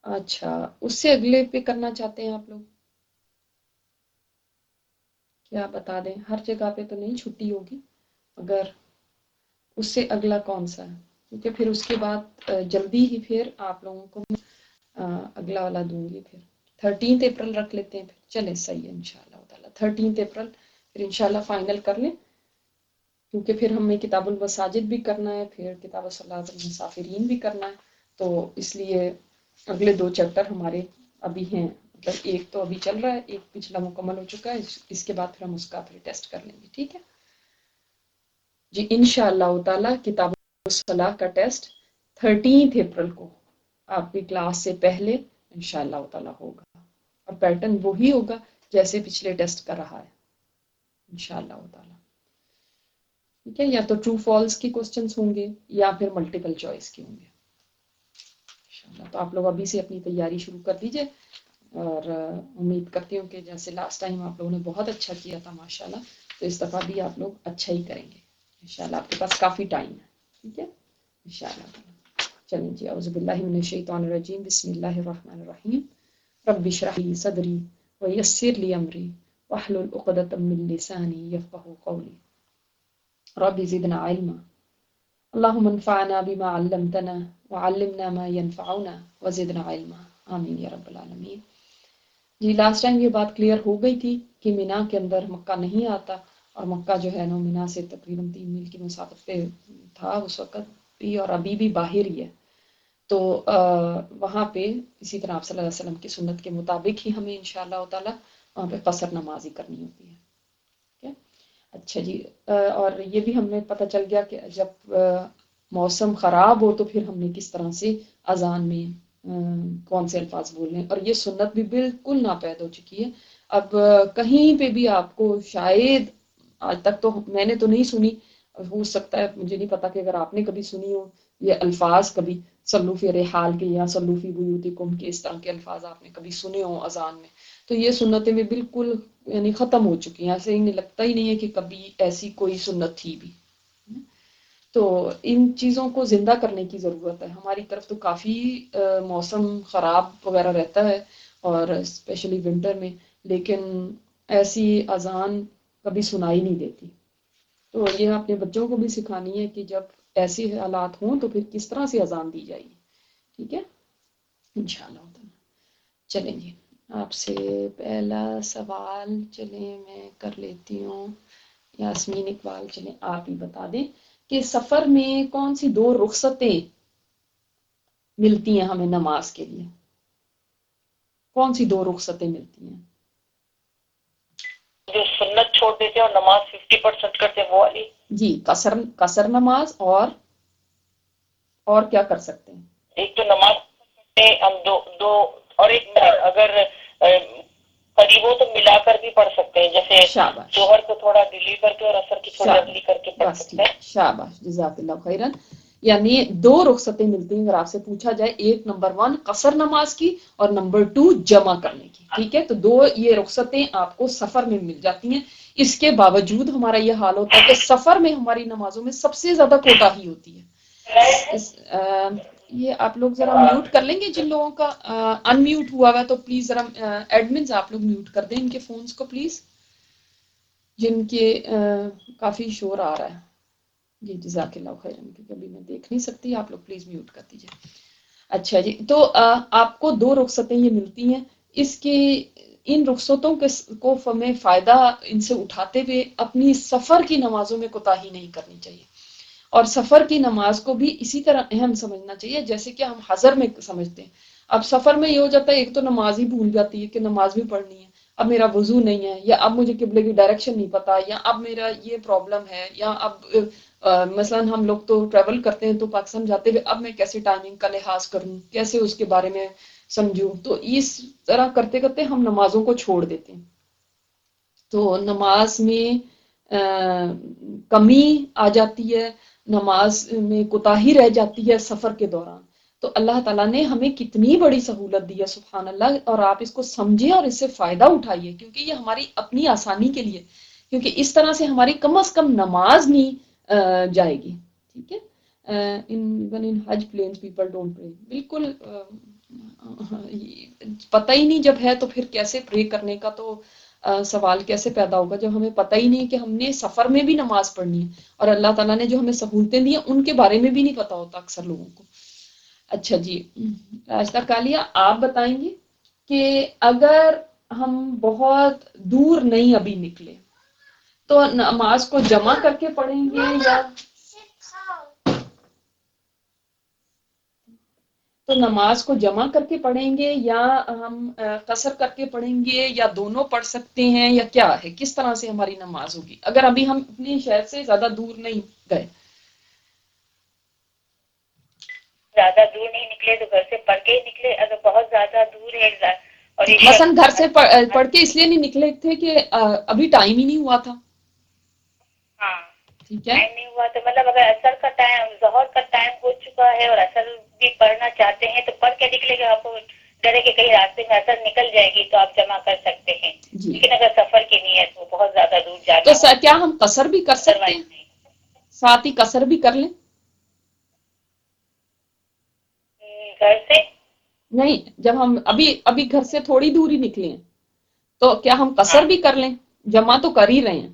اچھا، اس سے اگلے پہ کرنا چاہتے ہیں آپ لوگ؟ کیا بتا دیں، ہر جگہ پہ تو نہیں چھٹی ہوگی، اگر اس سے اگلا کون سا ہے؟ کیونکہ پھر اس کے بعد جلدی ہی پھر آپ لوگوں کو اگلا والا دوں گی، پھر 13 اپریل رکھ لیتے ہیں پھر، چلے صحیح ہے انشاءاللہ تعالیٰ 13 اپریل پھر انشاءاللہ فائنل کر لیں، کیونکہ پھر ہمیں کتاب المساجد بھی کرنا ہے، پھر کتاب صلاۃ المسافرین بھی کرنا ہے، تو اس لیے اگلے 2 چیپٹر ہمارے ابھی ہیں، مطلب ایک تو ابھی چل رہا ہے، ایک پچھلا مکمل ہو چکا ہے، اس کے بعد پھر ہم اس کا پھر ٹیسٹ کر لیں گے، ٹھیک ہے جی انشاءاللہ تعالیٰ کتاب الصلاح کا ٹیسٹ 13 اپریل کو آپ کی کلاس سے پہلے انشاءاللہ تعالیٰ ہوگا، اور پیٹرن وہی ہوگا جیسے پچھلے ٹیسٹ کا رہا ہے انشاءاللہ تعالیٰ، ٹھیک ہے، یا تو ٹرو فالس کی کوسچنس ہوں گے یا پھر ملٹیپل چوائس کے ہوں گے انشاءاللہ۔ تو آپ لوگ ابھی سے اپنی تیاری شروع کر دیجئے، اور امید کرتی ہوں کہ جیسے لاسٹ ٹائم آپ لوگوں نے بہت اچھا کیا تھا ماشاءاللہ، تو اس دفعہ بھی آپ لوگ اچھا ہی کریں گے انشاءاللہ، آپ کے پاس کافی ٹائم ہے، ٹھیک ہے انشاءاللہ۔ چلیں جی، اعوذ باللہ من الشیطان الرجیم، بسم اللہ الرحمن الرحیم، رب اشرح لی صدری ویسر لی امری واحلل عقدۃ من لسانی یفقہوا قولی، رب زدنا علما، اللہم انفعنا بما علمتنا وعلمنا ما ينفعنا وزدنا علما، آمین یا رب العالمین۔ جی لاسٹ ٹائم یہ بات کلیئر ہو گئی تھی کہ مینا کے اندر مکہ نہیں آتا، اور مکہ جو ہے نا مینا سے تقریباً 3 میل کی مسافت پہ تھا اس وقت بھی، اور ابھی بھی باہر ہی ہے، تو وہاں پہ اسی طرح آپ صلی اللہ علیہ وسلم کی سنت کے مطابق ہی ہمیں انشاءاللہ تعالیٰ وہاں پہ قصر نماز ہی کرنی ہوتی ہے، ٹھیک ہے اچھا جی۔ اور یہ بھی ہمیں پتہ چل گیا کہ جب موسم خراب ہو تو پھر ہم نے کس طرح سے اذان میں کون سے الفاظ بولنے ہیں، اور یہ سنت بھی بالکل ناپید ہو چکی ہے، اب کہیں پہ بھی آپ کو شاید آج تک تو میں نے تو نہیں سنی، ہو سکتا ہے مجھے نہیں پتا کہ اگر آپ نے کبھی سنی ہو یہ الفاظ، کبھی صلو فی رحال کے یا صلو فی بیوتکم کے اس طرح کے الفاظ آپ نے کبھی سنے ہوں اذان میں، تو یہ سنتیں بھی بالکل یعنی ختم ہو چکی ہیں، ایسے ہی لگتا ہی نہیں ہے کہ کبھی ایسی کوئی سنت تھی بھی، تو ان چیزوں کو زندہ کرنے کی ضرورت ہے۔ ہماری طرف تو کافی موسم خراب وغیرہ رہتا ہے، اور اسپیشلی ونٹر میں، لیکن ایسی اذان کبھی سنائی نہیں دیتی، تو یہ اپنے بچوں کو بھی سکھانی ہے کہ جب ایسے حالات ہوں تو پھر کس طرح سے اذان دی جائے گی، ٹھیک ہے انشاءاللہ۔ چلیں جی، آپ سے پہلا سوال چلیں میں کر لیتی ہوں، یاسمین اقبال، چلیں آپ ہی بتا دیں کہ سفر میں کون سی 2 رخصتیں ملتی ہیں ہمیں نماز کے لیے، کون سی 2 رخصتیں ملتی ہیں؟ جو سنت چھوڑ دیتے ہیں اور نماز 50% کرتے ہیں وہ والی؟ جی قصر نماز، اور کیا کر سکتے ہیں؟ ایک تو نماز پڑھتے ہیں ہم دو اور ایک منٹ اگر قریب ہو تو ملا کر بھی پڑھ سکتے ہیں، جیسے شاباش، ظہر کو تھوڑا ڈیلی کر کے اور عصر کی تھوڑی اگلی کر کے پڑھ بس سکتے ہیں۔ ٹھیک، شاباش جزاک اللہ خیرن، یعنی 2 رخصتیں ملتی ہیں اگر آپ سے پوچھا جائے، ایک نمبر 1 قصر نماز کی اور نمبر 2 جمع کرنے کی، ٹھیک ہے، تو 2 یہ رخصتیں آپ کو سفر میں مل جاتی ہیں۔ اس کے باوجود ہمارا یہ حال ہوتا ہے کہ سفر میں ہماری نمازوں میں سب سے زیادہ کوتاہی ہوتی ہے۔ یہ آپ لوگ ذرا میوٹ کر لیں گے، جن لوگوں کا ان میوٹ ہوا ہوا ہے تو پلیز ذرا ایڈمنز آپ لوگ میوٹ کر دیں ان کے فونز کو پلیز، جن کے کافی شور آ رہا ہے۔ جی جزاک اللہ خیرن، کیونکہ ابھی میں دیکھ نہیں سکتی، آپ لوگ پلیز میوٹ کر دیجیے۔ اچھا جی، تو آپ کو 2 رخصتیں یہ ملتی ہیں، اس کے ان رخصتوں کو ہمیں فائدہ ان سے اٹھاتے ہوئے اپنی سفر کی نمازوں میں کوتاہی نہیں کرنی چاہیے، اور سفر کی نماز کو بھی اسی طرح اہم سمجھنا چاہیے جیسے کہ ہم حضر میں سمجھتے ہیں۔ اب سفر میں یہ ہو جاتا ہے، ایک تو نماز ہی بھول جاتی ہے کہ نماز بھی پڑھنی ہے، اب میرا وضو نہیں ہے، یا اب مجھے قبلے کی ڈائریکشن نہیں پتا، یا اب میرا یہ پرابلم ہے، یا اب مثلا ہم لوگ تو ٹریول کرتے ہیں تو پاکستان جاتے ہوئے اب میں کیسے ٹائمنگ کا لحاظ کروں، کیسے اس کے بارے میں سمجھوں، تو اس طرح کرتے کرتے ہم نمازوں کو چھوڑ دیتے ہیں، تو نماز میں کمی آ جاتی ہے، نماز میں کوتاہی رہ جاتی ہے سفر کے دوران، تو اللہ تعالیٰ نے ہمیں کتنی بڑی سہولت دی ہے سبحان اللہ، اور آپ اس کو سمجھیں اور اس سے فائدہ اٹھائیے، کیونکہ یہ ہماری اپنی آسانی کے لیے، کیونکہ اس طرح سے ہماری کم از کم نماز نہیں جائے گی، ٹھیک ہے۔ ان حج پلینس پیپل ڈونٹ پرے، بالکل پتہ ہی نہیں جب ہے تو پھر کیسے پرے کرنے کا تو سوال کیسے پیدا ہوگا جب ہمیں پتہ ہی نہیں کہ ہم نے سفر میں بھی نماز پڑھنی ہے اور اللہ تعالیٰ نے جو ہمیں سہولتیں دی ہیں ان کے بارے میں بھی نہیں پتا ہوتا اکثر لوگوں کو. اچھا جی راجدہ کالیا آپ بتائیں گے کہ اگر ہم بہت دور نہیں ابھی نکلے تو نماز کو جمع کر کے پڑھیں گے یا تو نماز کو جمع کر کے پڑھیں گے یا ہم قصر کر کے پڑھیں گے یا دونوں پڑھ سکتے ہیں یا کیا ہے کس طرح سے ہماری نماز ہوگی اگر ابھی ہم اپنی شہر سے زیادہ دور نہیں گئے؟ زیادہ دور نہیں نکلے تو گھر سے پڑھ کے ہی نکلے. اگر بہت زیادہ دور ہے اور یہ مثلا گھر سے پڑھ کے اس لیے نہیں نکلے تھے کہ ابھی ٹائم ہی نہیں ہوا تھا. ہاں ٹھیک ہے ٹائم نہیں ہوا تو مطلب اگر اثر کا ٹائم ظہر کا ٹائم ہو چکا ہے اور اثر بھی پڑھنا چاہتے ہیں تو پڑھ کے نکلے گا. آپ کو ڈرے کہ کہیں راستے میں اثر نکل جائے گی تو آپ جمع کر سکتے ہیں جی. لیکن اگر سفر کی نیت ہو بہت زیادہ دور تو جانا ہو کیا ہم قصر بھی کر سکتے ہیں ساتھ ہی قصر بھی کر لیں؟ گھر سے نہیں جب ہم ابھی گھر سے تھوڑی دوری نکلے ہیں تو کیا ہم قصر ہاں بھی کر لیں؟ جمع تو کر ہی رہے ہیں.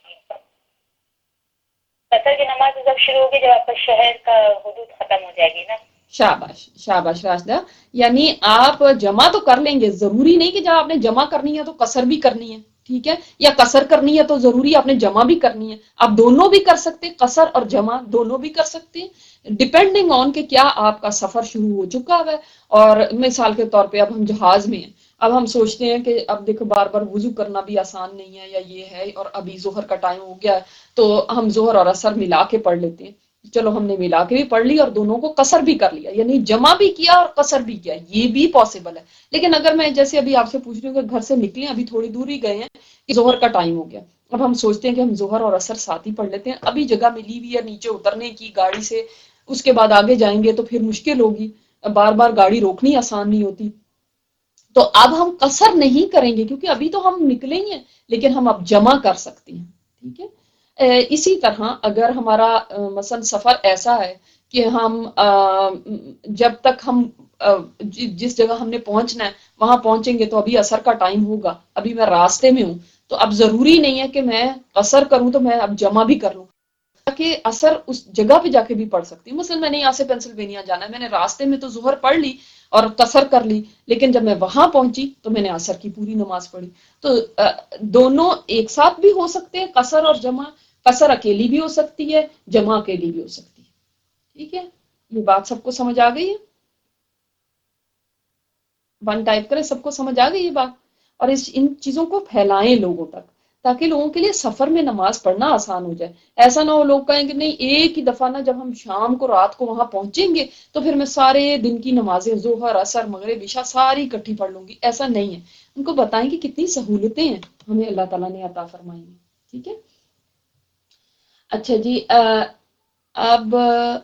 قصر کی نماز جب شروع ہوگی جب آپ کا شہر کا حدود ختم ہو جائے گی نا. شاباش شاباش راشدہ یعنی آپ جمع تو کر لیں گے ضروری نہیں کہ جب آپ نے جمع کرنی ہے تو قصر بھی کرنی ہے. ٹھیک ہے یا قصر کرنی ہے تو ضروری آپ نے جمع بھی کرنی ہے. آپ دونوں بھی کر سکتے قصر اور جمع دونوں بھی کر سکتے ہیں ڈیپینڈنگ آن کہ کیا آپ کا سفر شروع ہو چکا ہے. اور مثال کے طور پہ اب ہم جہاز میں ہیں اب ہم سوچتے ہیں کہ اب دیکھو بار بار وضو کرنا بھی آسان نہیں ہے یا یہ ہے اور ابھی ظہر کا ٹائم ہو گیا ہے تو ہم ظہر اور عصر ملا کے پڑھ لیتے ہیں. چلو ہم نے ملا کے بھی پڑھ لی اور دونوں کو قصر بھی کر لیا یعنی جمع بھی کیا اور قصر بھی کیا یہ بھی پاسبل ہے. لیکن اگر میں جیسے ابھی آپ سے پوچھ رہی ہوں کہ گھر سے نکلے ابھی تھوڑی دور ہی گئے ہیں کہ ظہر کا ٹائم ہو گیا اب ہم سوچتے ہیں کہ ہم ظہر اور عصر ساتھ ہی پڑھ لیتے ہیں ابھی جگہ ملی ہوئی ہے نیچے اترنے کی گاڑی سے اس کے بعد آگے جائیں گے تو پھر مشکل ہوگی بار بار گاڑی روکنی آسان نہیں ہوتی. تو اب ہم قصر نہیں کریں گے کیونکہ ابھی تو ہم نکلیں گے لیکن ہم اب جمع کر سکتے ہیں. ٹھیک ہے اسی طرح اگر ہمارا مثلا سفر ایسا ہے کہ ہم جب تک ہم جس جگہ ہم نے پہنچنا ہے وہاں پہنچیں گے تو ابھی عصر کا ٹائم ہوگا ابھی میں راستے میں ہوں تو اب ضروری نہیں ہے کہ میں قصر کروں تو میں اب جمع بھی کر لوں تاکہ عصر اس جگہ پہ جا کے بھی پڑھ سکتی ہوں. مثلا میں نے یہاں سے پینسلوینیا جانا ہے میں نے راستے میں تو ظہر پڑھ لی اور قصر کر لی لیکن جب میں وہاں پہنچی تو میں نے عصر کی پوری نماز پڑھی. تو دونوں ایک ساتھ بھی ہو سکتے ہیں قصر اور جمع. قصر اکیلی بھی ہو سکتی ہے جمع اکیلی بھی ہو سکتی ہے. ٹھیک ہے یہ بات سب کو سمجھ آ گئی ہے؟ ون ٹائپ کریں سب کو سمجھ آ گئی یہ بات اور ان چیزوں کو پھیلائیں لوگوں تک تاکہ لوگوں کے لیے سفر میں نماز پڑھنا آسان ہو جائے. ایسا نہ ہو لوگ کہیں کہ نہیں ایک ہی دفعہ نا جب ہم شام کو رات کو وہاں پہنچیں گے تو پھر میں سارے دن کی نمازیں ظہر عصر مغرب عشاء ساری اکٹھی پڑھ لوں گی. ایسا نہیں ہے ان کو بتائیں کہ کتنی سہولتیں ہیں ہمیں اللہ تعالیٰ نے عطا فرمائی ہیں. ٹھیک ہے اچھا جی اب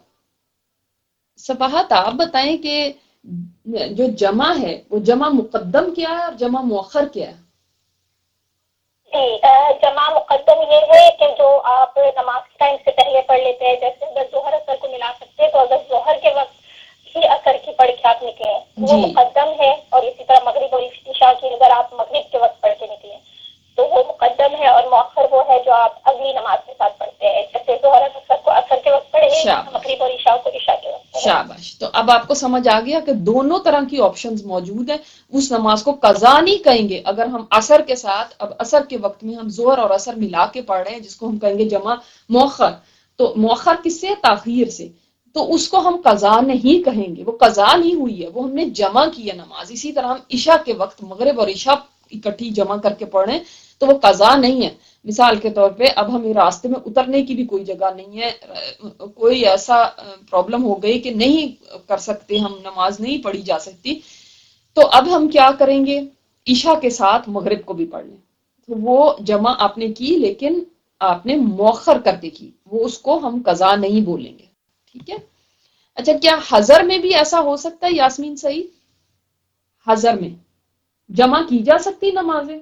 صفحات آپ بتائیں کہ جو جمع ہے وہ جمع مقدم کیا ہے اور جمع مؤخر کیا ہے؟ جی جمع مقدم یہ ہے کہ جو آپ نماز کے ٹائم سے پہلے پڑھ لیتے ہیں جیسے اگر ظہر اثر کو ملا سکتے ہیں تو اگر ظہر کے وقت ہی اثر کی پڑھ کے آپ نکلے وہ جی مقدم ہے. اور اسی طرح مغرب اور عشاء کی اگر آپ مغرب کے وقت پڑھ کے نکلے تو وہ مقدم ہے اور مؤخر وہ ہے جو آپ اگلی نماز کے ساتھ پڑھتے ہیں جیسے ظہر اثر کو اثر کے وقت پڑھیں شاباش مغرب اور عشاء کو عشاء کے وقت پڑھیں. شاباش. تو اب آپ کو سمجھ آ گیا کہ دونوں طرح کی آپشنز موجود ہیں. اس نماز کو قضا نہیں کہیں گے اگر ہم عصر کے ساتھ اب عصر کے وقت میں ہم ظہر اور عصر ملا کے پڑھ رہے ہیں جس کو ہم کہیں گے جمع مؤخر. تو مؤخر کس سے تاخیر سے تو اس کو ہم قضا نہیں کہیں گے وہ قضا نہیں ہوئی ہے وہ ہم نے جمع کی ہے نماز. اسی طرح ہم عشاء کے وقت مغرب اور عشاء اکٹھی جمع کر کے پڑھ رہے ہیں تو وہ قضا نہیں ہے. مثال کے طور پہ اب ہمیں راستے میں اترنے کی بھی کوئی جگہ نہیں ہے کوئی ایسا پرابلم ہو گئی کہ نہیں کر سکتے ہم نماز نہیں پڑھی جا سکتی تو اب ہم کیا کریں گے عشاء کے ساتھ مغرب کو بھی پڑھ لیں. تو وہ جمع آپ نے کی لیکن آپ نے مؤخر کر کے کی وہ اس کو ہم قضا نہیں بولیں گے. ٹھیک ہے اچھا کیا حضر میں بھی ایسا ہو سکتا ہے یاسمین صحیح حضر میں جمع کی جا سکتی نمازیں؟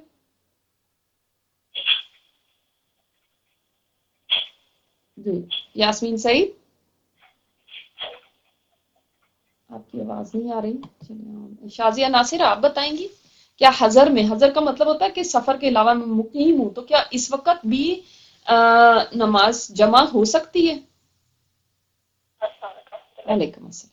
جی یاسمین صحیح آپ کی آواز نہیں آ رہی. شازیہ ناصر آپ بتائیں گی کیا حضر میں، حضر کا مطلب ہوتا ہے کہ سفر کے علاوہ میں مقیم ہوں، تو کیا اس وقت بھی نماز جمع ہو سکتی ہے؟ السلام علیکم. وعلیکم السلام.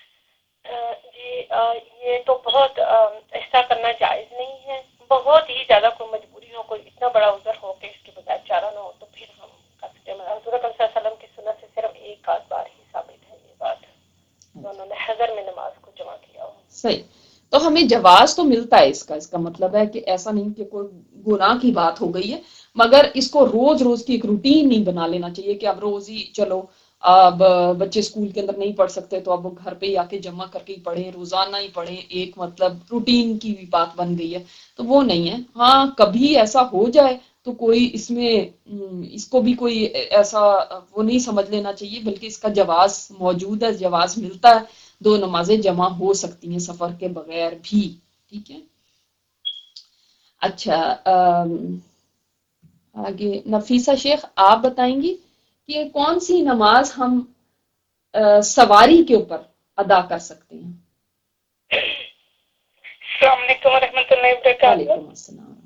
جی یہ تو بہت ایسا کرنا جائز نہیں ہے. بہت ہی زیادہ کوئی مجبوری ہو، کوئی اتنا بڑا عذر ہو کہ اس کے بجائے چارہ نہ ہو، تو پھر ہم کر سکتے ہیں. حضور اکرم صلی اللہ علیہ وسلم کی سنت سے صرف ایک آدھ بار ہی ثابت ہے یہ بات، انہوں نے حضر میں نماز کو جمع کیا ہو. صحیح. تو ہمیں جواز تو ملتا ہے اس کا مطلب ہے کہ ایسا نہیں کہ کوئی گناہ کی بات ہو گئی ہے، مگر اس کو روز روز کی ایک روٹین نہیں بنا لینا چاہیے کہ اب روز ہی چلو اب بچے اسکول کے اندر نہیں پڑھ سکتے تو اب گھر پہ ہی آ کے جمع کر کے ہی پڑھیں، روزانہ ہی پڑھیں، ایک مطلب روٹین کی بھی بات بن گئی ہے، تو وہ نہیں ہے. ہاں کبھی ایسا ہو جائے تو کوئی اس میں اس کو بھی کوئی ایسا وہ نہیں سمجھ لینا چاہیے، بلکہ اس کا جواز موجود ہے، جواز ملتا ہے، دو نمازیں جمع ہو سکتی ہیں سفر کے بغیر بھی. ٹھیک ہے. اچھا آگے نفیسہ شیخ آپ بتائیں گی کہ کون سی نماز ہم سواری کے اوپر ادا کر سکتے ہیں؟ السلام علیکم ورحمۃ اللہ وبرکاتہ. وعلیکم السلام.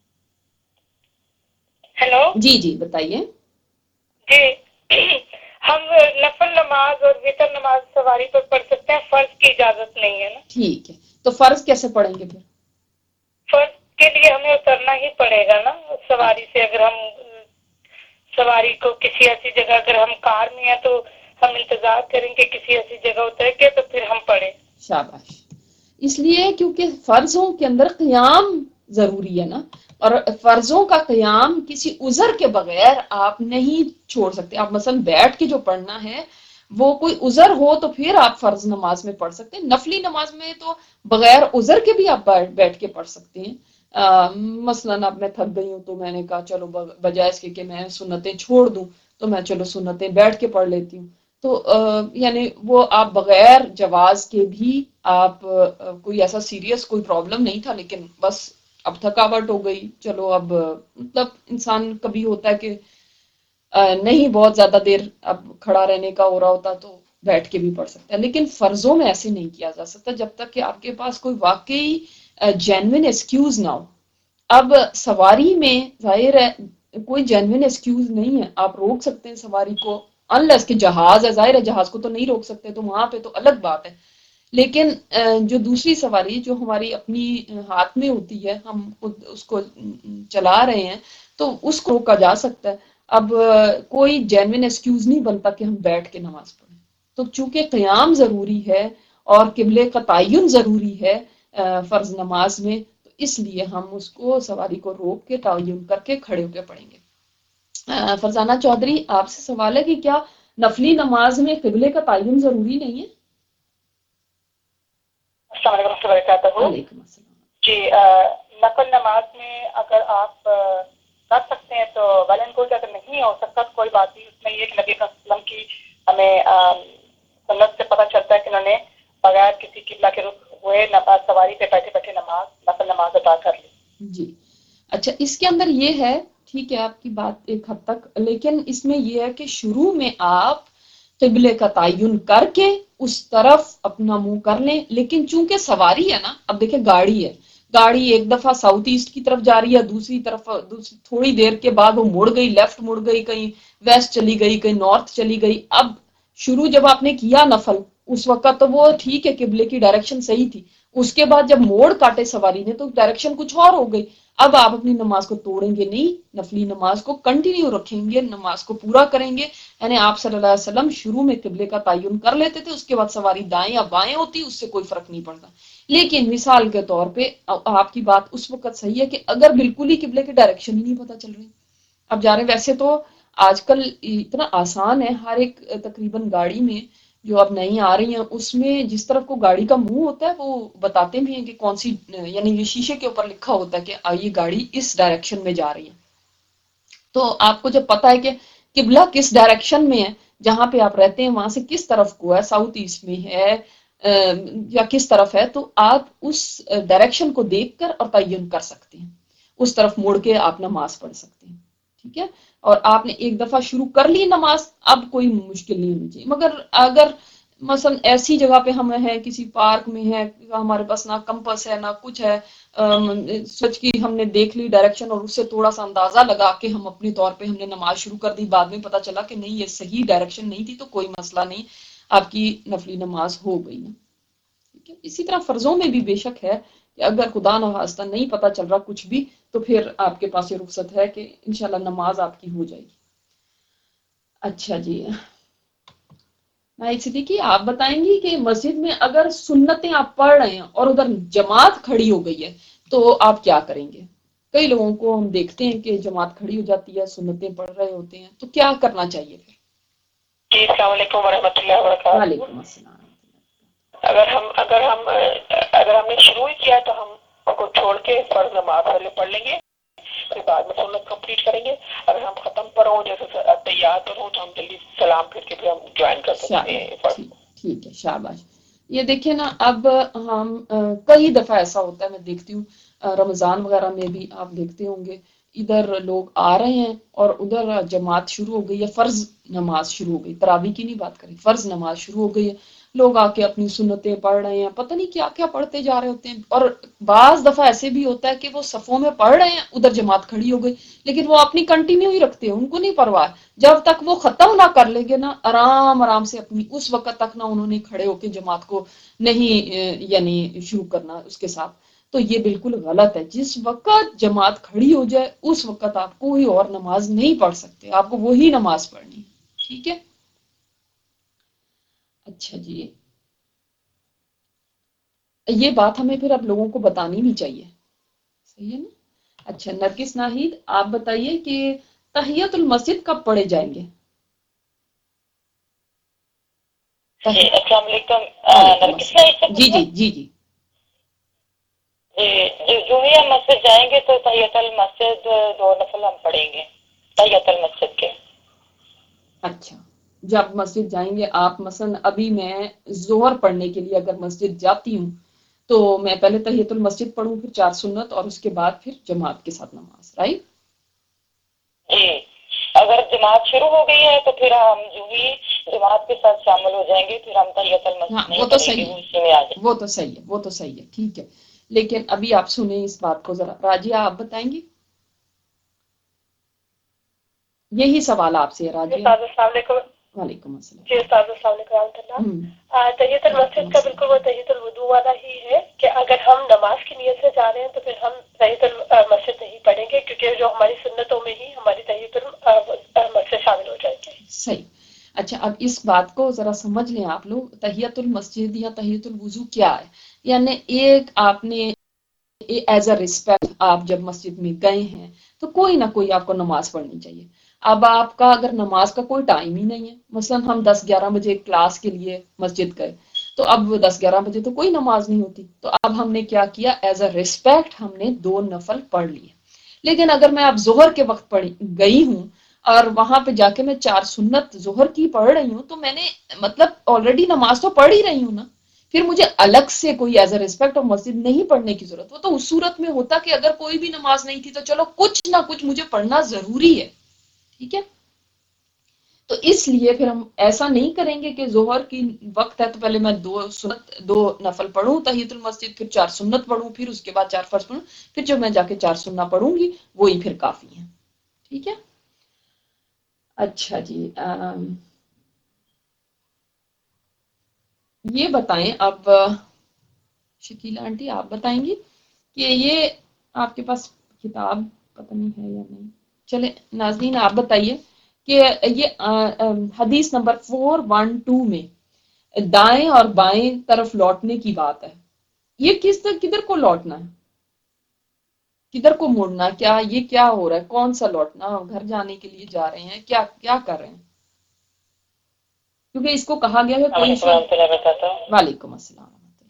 ہیلو. جی جی بتائیے. جی ہم نفل نماز اور وتر نماز سواری پر پڑھ سکتے ہیں، فرض کی اجازت نہیں ہے نا. ٹھیک ہے، تو فرض کیسے پڑھیں گے پھر؟ فرض کے لیے ہمیں اترنا ہی پڑے گا نا سواری سے. اگر ہم سواری کو کسی ایسی جگہ، اگر ہم کار میں ہیں تو ہم انتظار کریں گے کسی ایسی جگہ اتر کے تو پھر ہم پڑھیں. شاباش. اس لیے کیونکہ فرضوں کے اندر قیام ضروری ہے نا، اور فرضوں کا قیام کسی عذر کے بغیر آپ نہیں چھوڑ سکتے. آپ مثلا بیٹھ کے جو پڑھنا ہے وہ کوئی عذر ہو تو پھر آپ فرض نماز میں پڑھ سکتے ہیں. نفلی نماز میں تو بغیر عذر کے بھی آپ بیٹھ کے پڑھ سکتے ہیں. مثلا اب میں تھک گئی ہوں تو میں نے کہا چلو بجائے اس کے کہ میں سنتیں چھوڑ دوں تو میں چلو سنتیں بیٹھ کے پڑھ لیتی ہوں. تو یعنی وہ آپ بغیر جواز کے بھی آپ کوئی ایسا سیریس کوئی پرابلم نہیں تھا، لیکن بس اب تھکاوٹ ہو گئی، چلو اب مطلب انسان کبھی ہوتا ہے کہ نہیں بہت زیادہ دیر اب کھڑا رہنے کا ہو رہا ہوتا تو بیٹھ کے بھی پڑھ سکتا ہے. لیکن فرضوں میں ایسے نہیں کیا جا سکتا جب تک کہ آپ کے پاس کوئی واقعی جینوین ایکسکیوز نہ ہو. اب سواری میں ظاہر ہے کوئی جینوین ایکسکیوز نہیں ہے، آپ روک سکتے ہیں سواری کو انلیس کہ جہاز ہے، ظاہر ہے جہاز کو تو نہیں روک سکتے، تو وہاں پہ تو الگ بات ہے. لیکن جو دوسری سواری جو ہماری اپنی ہاتھ میں ہوتی ہے، ہم اس کو چلا رہے ہیں تو اس کو روکا جا سکتا ہے. اب کوئی جینوین ایکسکیوز نہیں بنتا کہ ہم بیٹھ کے نماز پڑھیں. تو چونکہ قیام ضروری ہے اور قبلے کا تعین ضروری ہے فرض نماز میں، تو اس لیے ہم اس کو سواری کو روک کے تعین کر کے کھڑے ہو کے پڑھیں گے. فرزانہ چودھری آپ سے سوال ہے کہ کیا نفلی نماز میں قبلے کا تعین ضروری نہیں ہے؟ السلام علیکم ورحمۃ اللہ وبرکاتہ. وعلیکم السلام. جی نفل نماز میں اگر آپ کر سکتے ہیں تو ولن کو اگر نہیں ہو سکتا تو کوئی بات نہیں. اس میں یہ کہ نبی صلی اللہ علیہ وسلم کی ہمیں سنت سے پتہ چلتا ہے کہ انہوں نے بغیر کسی قبلہ کے رخ ہوئے سواری پہ بیٹھے بیٹھے نفل نماز ادا کر لی. جی اچھا، اس کے اندر یہ ہے ٹھیک ہے آپ کی بات ایک حد تک، لیکن اس میں یہ ہے کہ شروع میں آپ قبلے کا تعین کر کے اس طرف اپنا منہ کر لیں. لیکن چونکہ سواری ہے نا، اب دیکھیں گاڑی ہے، گاڑی ایک دفعہ ساؤتھ ایسٹ کی طرف جا رہی ہے، دوسری طرف تھوڑی دیر کے بعد وہ مڑ گئی، لیفٹ مڑ گئی، کہیں ویسٹ چلی گئی، کہیں نارتھ چلی گئی. اب شروع جب آپ نے کیا نفل اس وقت تو وہ ٹھیک ہے قبلے کی ڈائریکشن صحیح تھی، اس کے بعد جب موڑ کاٹے سواری نے تو ڈائریکشن کچھ اور ہو گئی. اب آپ اپنی نماز کو توڑیں گے نہیں، نفلی نماز کو کنٹینیو رکھیں گے، نماز کو پورا کریں گے. یعنی آپ صلی اللہ علیہ وسلم شروع میں قبلے کا تعین کر لیتے تھے، اس کے بعد سواری دائیں یا بائیں ہوتی، اس سے کوئی فرق نہیں پڑتا. لیکن مثال کے طور پہ آپ کی بات اس وقت صحیح ہے کہ اگر بالکل ہی قبلے کی ڈائریکشن ہی نہیں پتہ چل رہی، اب جا رہے ویسے تو آج کل اتنا آسان ہے، ہر ایک تقریباً گاڑی میں جو اب نئی آ رہی ہیں اس میں جس طرف کو گاڑی کا منہ ہوتا ہے وہ بتاتے بھی ہیں کہ کون سی، یعنی یہ شیشے کے اوپر لکھا ہوتا ہے کہ یہ گاڑی اس ڈائریکشن میں جا رہی ہے. تو آپ کو جب پتا ہے کہ قبلہ کس ڈائریکشن میں ہے، جہاں پہ آپ رہتے ہیں وہاں سے کس طرف کو ہے، ساؤتھ ایسٹ میں ہے یا کس طرف ہے، تو آپ اس ڈائریکشن کو دیکھ کر اور تعین کر سکتے ہیں، اس طرف مڑ کے آپ نماز پڑھ سکتے ہیں. ٹھیک ہے، اور آپ نے ایک دفعہ شروع کر لی نماز، اب کوئی مشکل نہیں ہونی چاہیے. مگر اگر مثلا ایسی جگہ پہ ہم ہیں، کسی پارک میں ہے، ہمارے پاس نہ کمپس ہے نہ کچھ ہے، سچ کی ہم نے دیکھ لی ڈائریکشن اور اس سے تھوڑا سا اندازہ لگا کے ہم اپنے طور پہ ہم نے نماز شروع کر دی، بعد میں پتا چلا کہ نہیں یہ صحیح ڈائریکشن نہیں تھی، تو کوئی مسئلہ نہیں، آپ کی نفلی نماز ہو گئی نا. ٹھیک ہے. اسی طرح فرضوں میں بھی بے شک ہے کہ اگر خدا نخواستہ نہیں پتا چل رہا کچھ بھی، تو پھر آپ کے پاس یہ رخصت ہے کہ انشاءاللہ نماز آپ کی ہو جائے گی. اچھا جی، دیکھیے آپ بتائیں گی کہ مسجد میں اگر سنتیں آپ پڑھ رہے ہیں اور ادھر جماعت کھڑی ہو گئی ہے تو آپ کیا کریں گے؟ کئی لوگوں کو ہم دیکھتے ہیں کہ جماعت کھڑی ہو جاتی ہے، سنتیں پڑھ رہے ہوتے ہیں، تو کیا کرنا چاہیے پھر؟ جی السلام علیکم ورحمۃ اللہ وبرکاتہ. وعلیکم السلام. اگر ہم نے شروع ہی کیا تو ہم کو چھوڑ کے فرض نماز پہلے پڑھ لیں گے، پھر بعد میں سنت کمپلیٹ کریں گے. اگر ہم ختم پر ہوں، جیسے تیار پر ہوں، تو ہم جلدی سلام پھر کے پھر ہم جوائن کر سکتے ہیں فرض. ٹھیک ہے، شاباش. یہ دیکھیں نا، اب ہم کئی دفعہ ایسا ہوتا ہے، میں دیکھتی ہوں رمضان وغیرہ میں بھی آپ دیکھتے ہوں گے، ادھر لوگ آ رہے ہیں اور ادھر جماعت شروع ہو گئی ہے، فرض نماز شروع ہو گئی، تراویح کی نہیں بات کریں، فرض نماز شروع ہو گئی ہے، لوگ آ کے اپنی سنتیں پڑھ رہے ہیں، پتہ نہیں کیا کیا پڑھتے جا رہے ہوتے ہیں. اور بعض دفعہ ایسے بھی ہوتا ہے کہ وہ صفوں میں پڑھ رہے ہیں، ادھر جماعت کھڑی ہو گئی، لیکن وہ اپنی کنٹینیو ہی رکھتے ہیں، ان کو نہیں پرواہ. جب تک وہ ختم نہ کر لیں گے نا، آرام آرام سے اپنی اس وقت تک نہ انہوں نے کھڑے ہو کے جماعت کو نہیں یعنی شروع کرنا اس کے ساتھ. تو یہ بالکل غلط ہے. جس وقت جماعت کھڑی ہو جائے اس وقت آپ کوئی اور نماز نہیں پڑھ سکتے، آپ کو وہی نماز پڑھنی ہے. ٹھیک ہے. اچھا جی، یہ بات ہمیں پھر اب لوگوں کو بتانی بھی چاہیے، صحیح ہے نا. اچھا نرگس ناہید، آپ بتائیے کہ تحیت المسجد کب پڑھے جائیں گے؟ جی السلام علیکم. نرگس ناہید جی جی جی جی. جو ہی ہم مسجد جائیں گے تو تحیت المسجد 2 نفل ہم پڑھیں گے تحیت المسجد کے. اچھا، جب مسجد جائیں گے آپ، مثلا ابھی میں ظہر پڑھنے کے لیے اگر مسجد جاتی ہوں تو میں پہلے تحیت المسجد پڑھوں، پھر 4 سنت اور اس کے بعد پھر جماعت کے ساتھ نماز، رائٹ؟ جی اگر جماعت شروع ہو گئی ہے تو پھر ہم جو ہی جماعت کے ساتھ شامل ہو جائیں گے، پھر ہم تحیت المسجد نہیں پڑھیں گے، وہ اسی میں آ جائیں گے. وہ تو صحیح ہے، وہ تو صحیح ہے، ٹھیک ہے. لیکن ابھی آپ سنیں اس بات کو ذرا. راجیہ آپ بتائیں گی؟ یہی سوال آپ سے ہے راجیہ. السلام علیکم. وعلیکم السلام. جی استاد السلام علیکم ورحمۃ اللہ. تحیت المسجد کا بالکل وہ تحیت الوضو والا ہی ہے کہ اگر ہم نماز کی نیت سے جا رہے ہیں تو پھر ہم تحیت المسجد نہیں پڑھیں گے، کیونکہ جو ہماری سنتوں میں ہی ہماری تحیت المسجد شامل ہو جائے گی. صحیح. اچھا، اب اس بات کو ذرا سمجھ لیں آپ لوگ، تحیت المسجد یا تحیت الوضو کیا ہے. یعنی ایک آپ نے ایز اے ریسپیکٹ آپ جب مسجد میں گئے ہیں تو کوئی نہ کوئی آپ کو نماز پڑھنی چاہیے. اب آپ کا اگر نماز کا کوئی ٹائم ہی نہیں ہے، مثلا ہم 10-11 بجے کلاس کے لیے مسجد گئے، تو اب 10-11 بجے تو کوئی نماز نہیں ہوتی، تو اب ہم نے کیا کیا، ایز اے ریسپیکٹ ہم نے 2 نفل پڑھ لیے. لیکن اگر میں اب ظہر کے وقت گئی ہوں اور وہاں پہ جا کے میں 4 سنت ظہر کی پڑھ رہی ہوں، تو میں نے مطلب آلریڈی نماز تو پڑھ ہی رہی ہوں نا، پھر مجھے الگ سے کوئی ایز اے ریسپیکٹ اور مسجد نہیں پڑھنے کی ضرورت. وہ تو اس صورت میں ہوتا کہ اگر کوئی بھی نماز نہیں تھی تو چلو کچھ نہ کچھ مجھے پڑھنا ضروری ہے. ٹھیک ہے. تو اس لیے پھر ہم ایسا نہیں کریں گے کہ ظہر کی وقت ہے تو پہلے میں 2 نفل پڑھوں تحیت المسجد، پھر 4 سنت پڑھوں، پھر اس کے بعد 4 فرض پڑھوں، پھر جو میں جا کے 4 سننا پڑھوں گی وہی پھر کافی ہے. ٹھیک ہے. اچھا جی، یہ بتائیں اب شکیلا آنٹی، آپ بتائیں گی کہ یہ آپ کے پاس کتاب پتہ نہیں ہے یا نہیں. چلے ناظرین آپ بتائیے کہ یہ حدیث نمبر 412 میں دائیں اور بائیں طرف لوٹنے کی بات ہے. یہ کدھر کو لوٹنا ہے، کدھر کو مڑنا، کیا یہ کیا ہو رہا ہے، کون سا لوٹنا، گھر جانے کے لیے جا رہے ہیں، کیا کر رہے ہیں؟ کیونکہ اس کو کہا گیا ہے کوئی. وعلیکم السلام.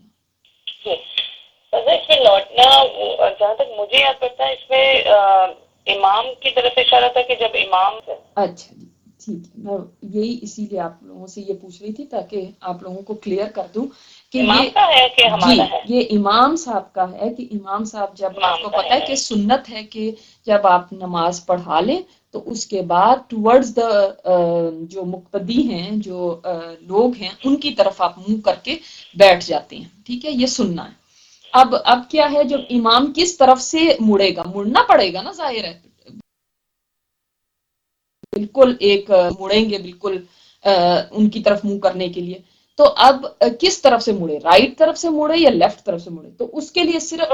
اس میں لوٹنا، جہاں تک مجھے یاد پڑتا ہے، اس میں امام کی طرف اشارہ تھا کہ جب امام. اچھا جی ٹھیک ہے، میں یہی اسی لیے آپ لوگوں سے یہ پوچھ رہی تھی تاکہ آپ لوگوں کو کلیئر کر دوں کہ امام کا ہے کہ ہمارا ہے. یہ امام صاحب کا ہے کہ امام صاحب جب آپ کو پتہ ہے کہ سنت ہے کہ جب آپ نماز پڑھا لیں تو اس کے بعد ٹورڈز دا جو مقتدی ہیں جو لوگ ہیں ان کی طرف آپ منہ کر کے بیٹھ جاتے ہیں. ٹھیک ہے, یہ سننا ہے. اب کیا ہے, جب امام کس طرف سے مڑے گا, مڑنا پڑے گا نا, ظاہر ہے بالکل ایک مڑیں گے بالکل ان کی طرف منہ کرنے کے لیے. تو اب کس طرف سے مڑے, رائٹ طرف سے مڑے یا لیفٹ طرف سے مڑے؟ تو اس کے لیے صرف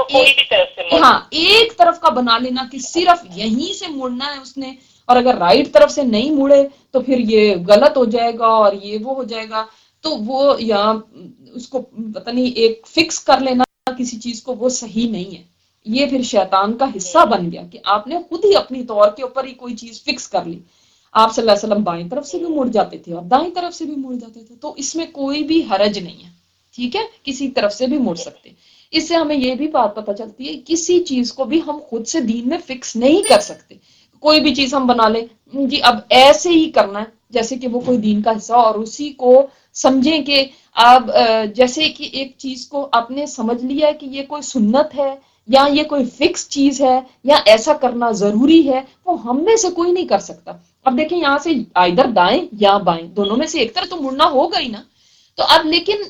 ایک طرف کا بنا لینا کہ صرف یہیں سے مڑنا ہے اس نے, اور اگر رائٹ طرف سے نہیں مڑے تو پھر یہ غلط ہو جائے گا اور یہ وہ ہو جائے گا. تو وہ یا اس کو پتہ نہیں ایک فکس کر لینا کسی چیز کو, وہ صحیح نہیں ہے. یہ پھر شیطان کا حصہ بن گیا کہ آپ نے خود ہی اپنی طور کے اوپر ہی کوئی چیز فکس کر لی. آپ صلی اللہ علیہ وسلم بائیں طرف سے بھی مڑ جاتے تھے اور دائیں طرف سے بھی مڑ جاتے تھے, تو اس میں کوئی بھی حرج نہیں ہے. ٹھیک ہے, کسی طرف سے بھی مڑ سکتے. اس سے ہمیں یہ بھی بات پتہ چلتی ہے کسی چیز کو بھی ہم خود سے دین میں فکس نہیں کر سکتے. کوئی بھی چیز ہم بنا لیں جی اب ایسے ہی کرنا ہے جیسے کہ وہ کوئی دین کا حصہ, اور اسی کو سمجھیں کہ آپ جیسے کہ ایک چیز کو آپ نے سمجھ لیا کہ یہ کوئی سنت ہے یا یہ کوئی فکس چیز ہے یا ایسا کرنا ضروری ہے, وہ ہم میں سے کوئی نہیں کر سکتا. اب دیکھیں یہاں سے ادھر دائیں یا بائیں دونوں میں سے ایک طرف تو مڑنا ہوگا ہی نا. تو اب لیکن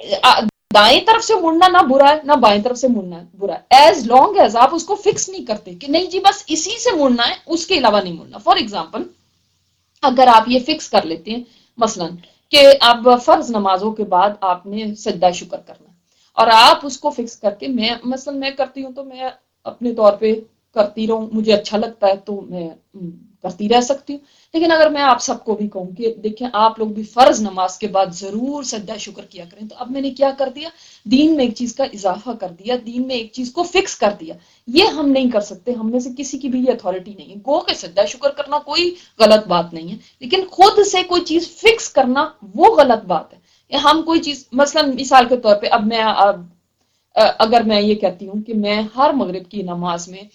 دائیں طرف سے مڑنا نہ برا ہے نہ بائیں طرف سے مڑنا برا ہے, ایز لانگ ایز آپ اس کو فکس نہیں کرتے کہ نہیں جی بس اسی سے مڑنا ہے, اس کے علاوہ نہیں مڑنا. فار ایگزامپل اگر آپ یہ فکس کر لیتے ہیں مثلاً کہ اب فرض نمازوں کے بعد آپ نے سجدہ شکر کرنا ہے, اور آپ اس کو فکس کر کے, میں مثلاً میں کرتی ہوں تو میں اپنے طور پہ کرتی رہوں, مجھے اچھا لگتا ہے تو میں کرتی رہ سکتی ہوں. لیکن اگر میں آپ سب کو بھی کہوں کہ دیکھیں آپ لوگ بھی فرض نماز کے بعد ضرور سجدہ شکر کیا کریں, تو اب میں نے کیا کر دیا, دین میں ایک چیز کا اضافہ کر دیا, دین میں ایک چیز کو فکس کر دیا. یہ ہم نہیں کر سکتے, ہم میں سے کسی کی بھی یہ اتھارٹی نہیں ہے. گو کہ سجدہ شکر کرنا کوئی غلط بات نہیں ہے, لیکن خود سے کوئی چیز فکس کرنا وہ غلط بات ہے. ہم کوئی چیز مثلاً مثال کے طور پہ اب میں اگر میں یہ کہتی ہوں کہ میں ہر مغرب کی نماز میں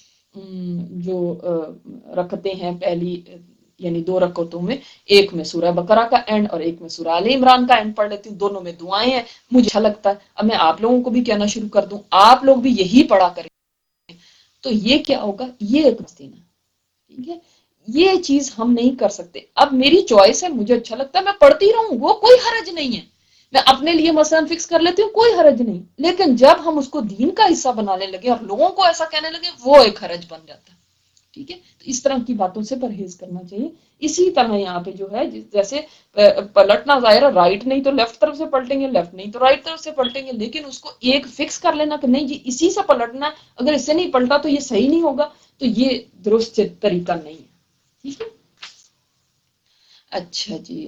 جو رکعتیں ہیں پہلی یعنی 2 رکعتوں میں, ایک میں سورہ بقرہ کا اینڈ اور ایک میں سورہ آل عمران کا اینڈ پڑھ لیتی ہوں, دونوں میں دعائیں ہیں, مجھے اچھا لگتا ہے. اب میں آپ لوگوں کو بھی کہنا شروع کر دوں آپ لوگ بھی یہی پڑھا کریں, تو یہ کیا ہوگا, یہ ایک مسئلہ ہے. ٹھیک ہے, یہ چیز ہم نہیں کر سکتے. اب میری چوائس ہے, مجھے اچھا لگتا ہے میں پڑھتی رہوں, وہ کوئی حرج نہیں ہے. میں اپنے لیے مثلا فکس کر لیتی ہوں, کوئی حرج نہیں. لیکن جب ہم اس کو دین کا حصہ بنانے لگے اور لوگوں کو ایسا کہنے لگے, وہ ایک حرج بن جاتا ہے. ٹھیک ہے, تو اس طرح کی باتوں سے پرہیز کرنا چاہیے. اسی طرح یہاں پہ جو ہے جیسے پلٹنا ظاہر ہے, رائٹ نہیں تو لیفٹ طرف سے پلٹیں گے, لیفٹ نہیں تو رائٹ طرف سے پلٹیں گے, لیکن اس کو ایک فکس کر لینا کہ نہیں جی اسی سے پلٹنا ہے, اگر اس سے نہیں پلٹا تو یہ صحیح نہیں ہوگا, تو یہ درست طریقہ نہیں ہے. ٹھیک ہے, اچھا جی.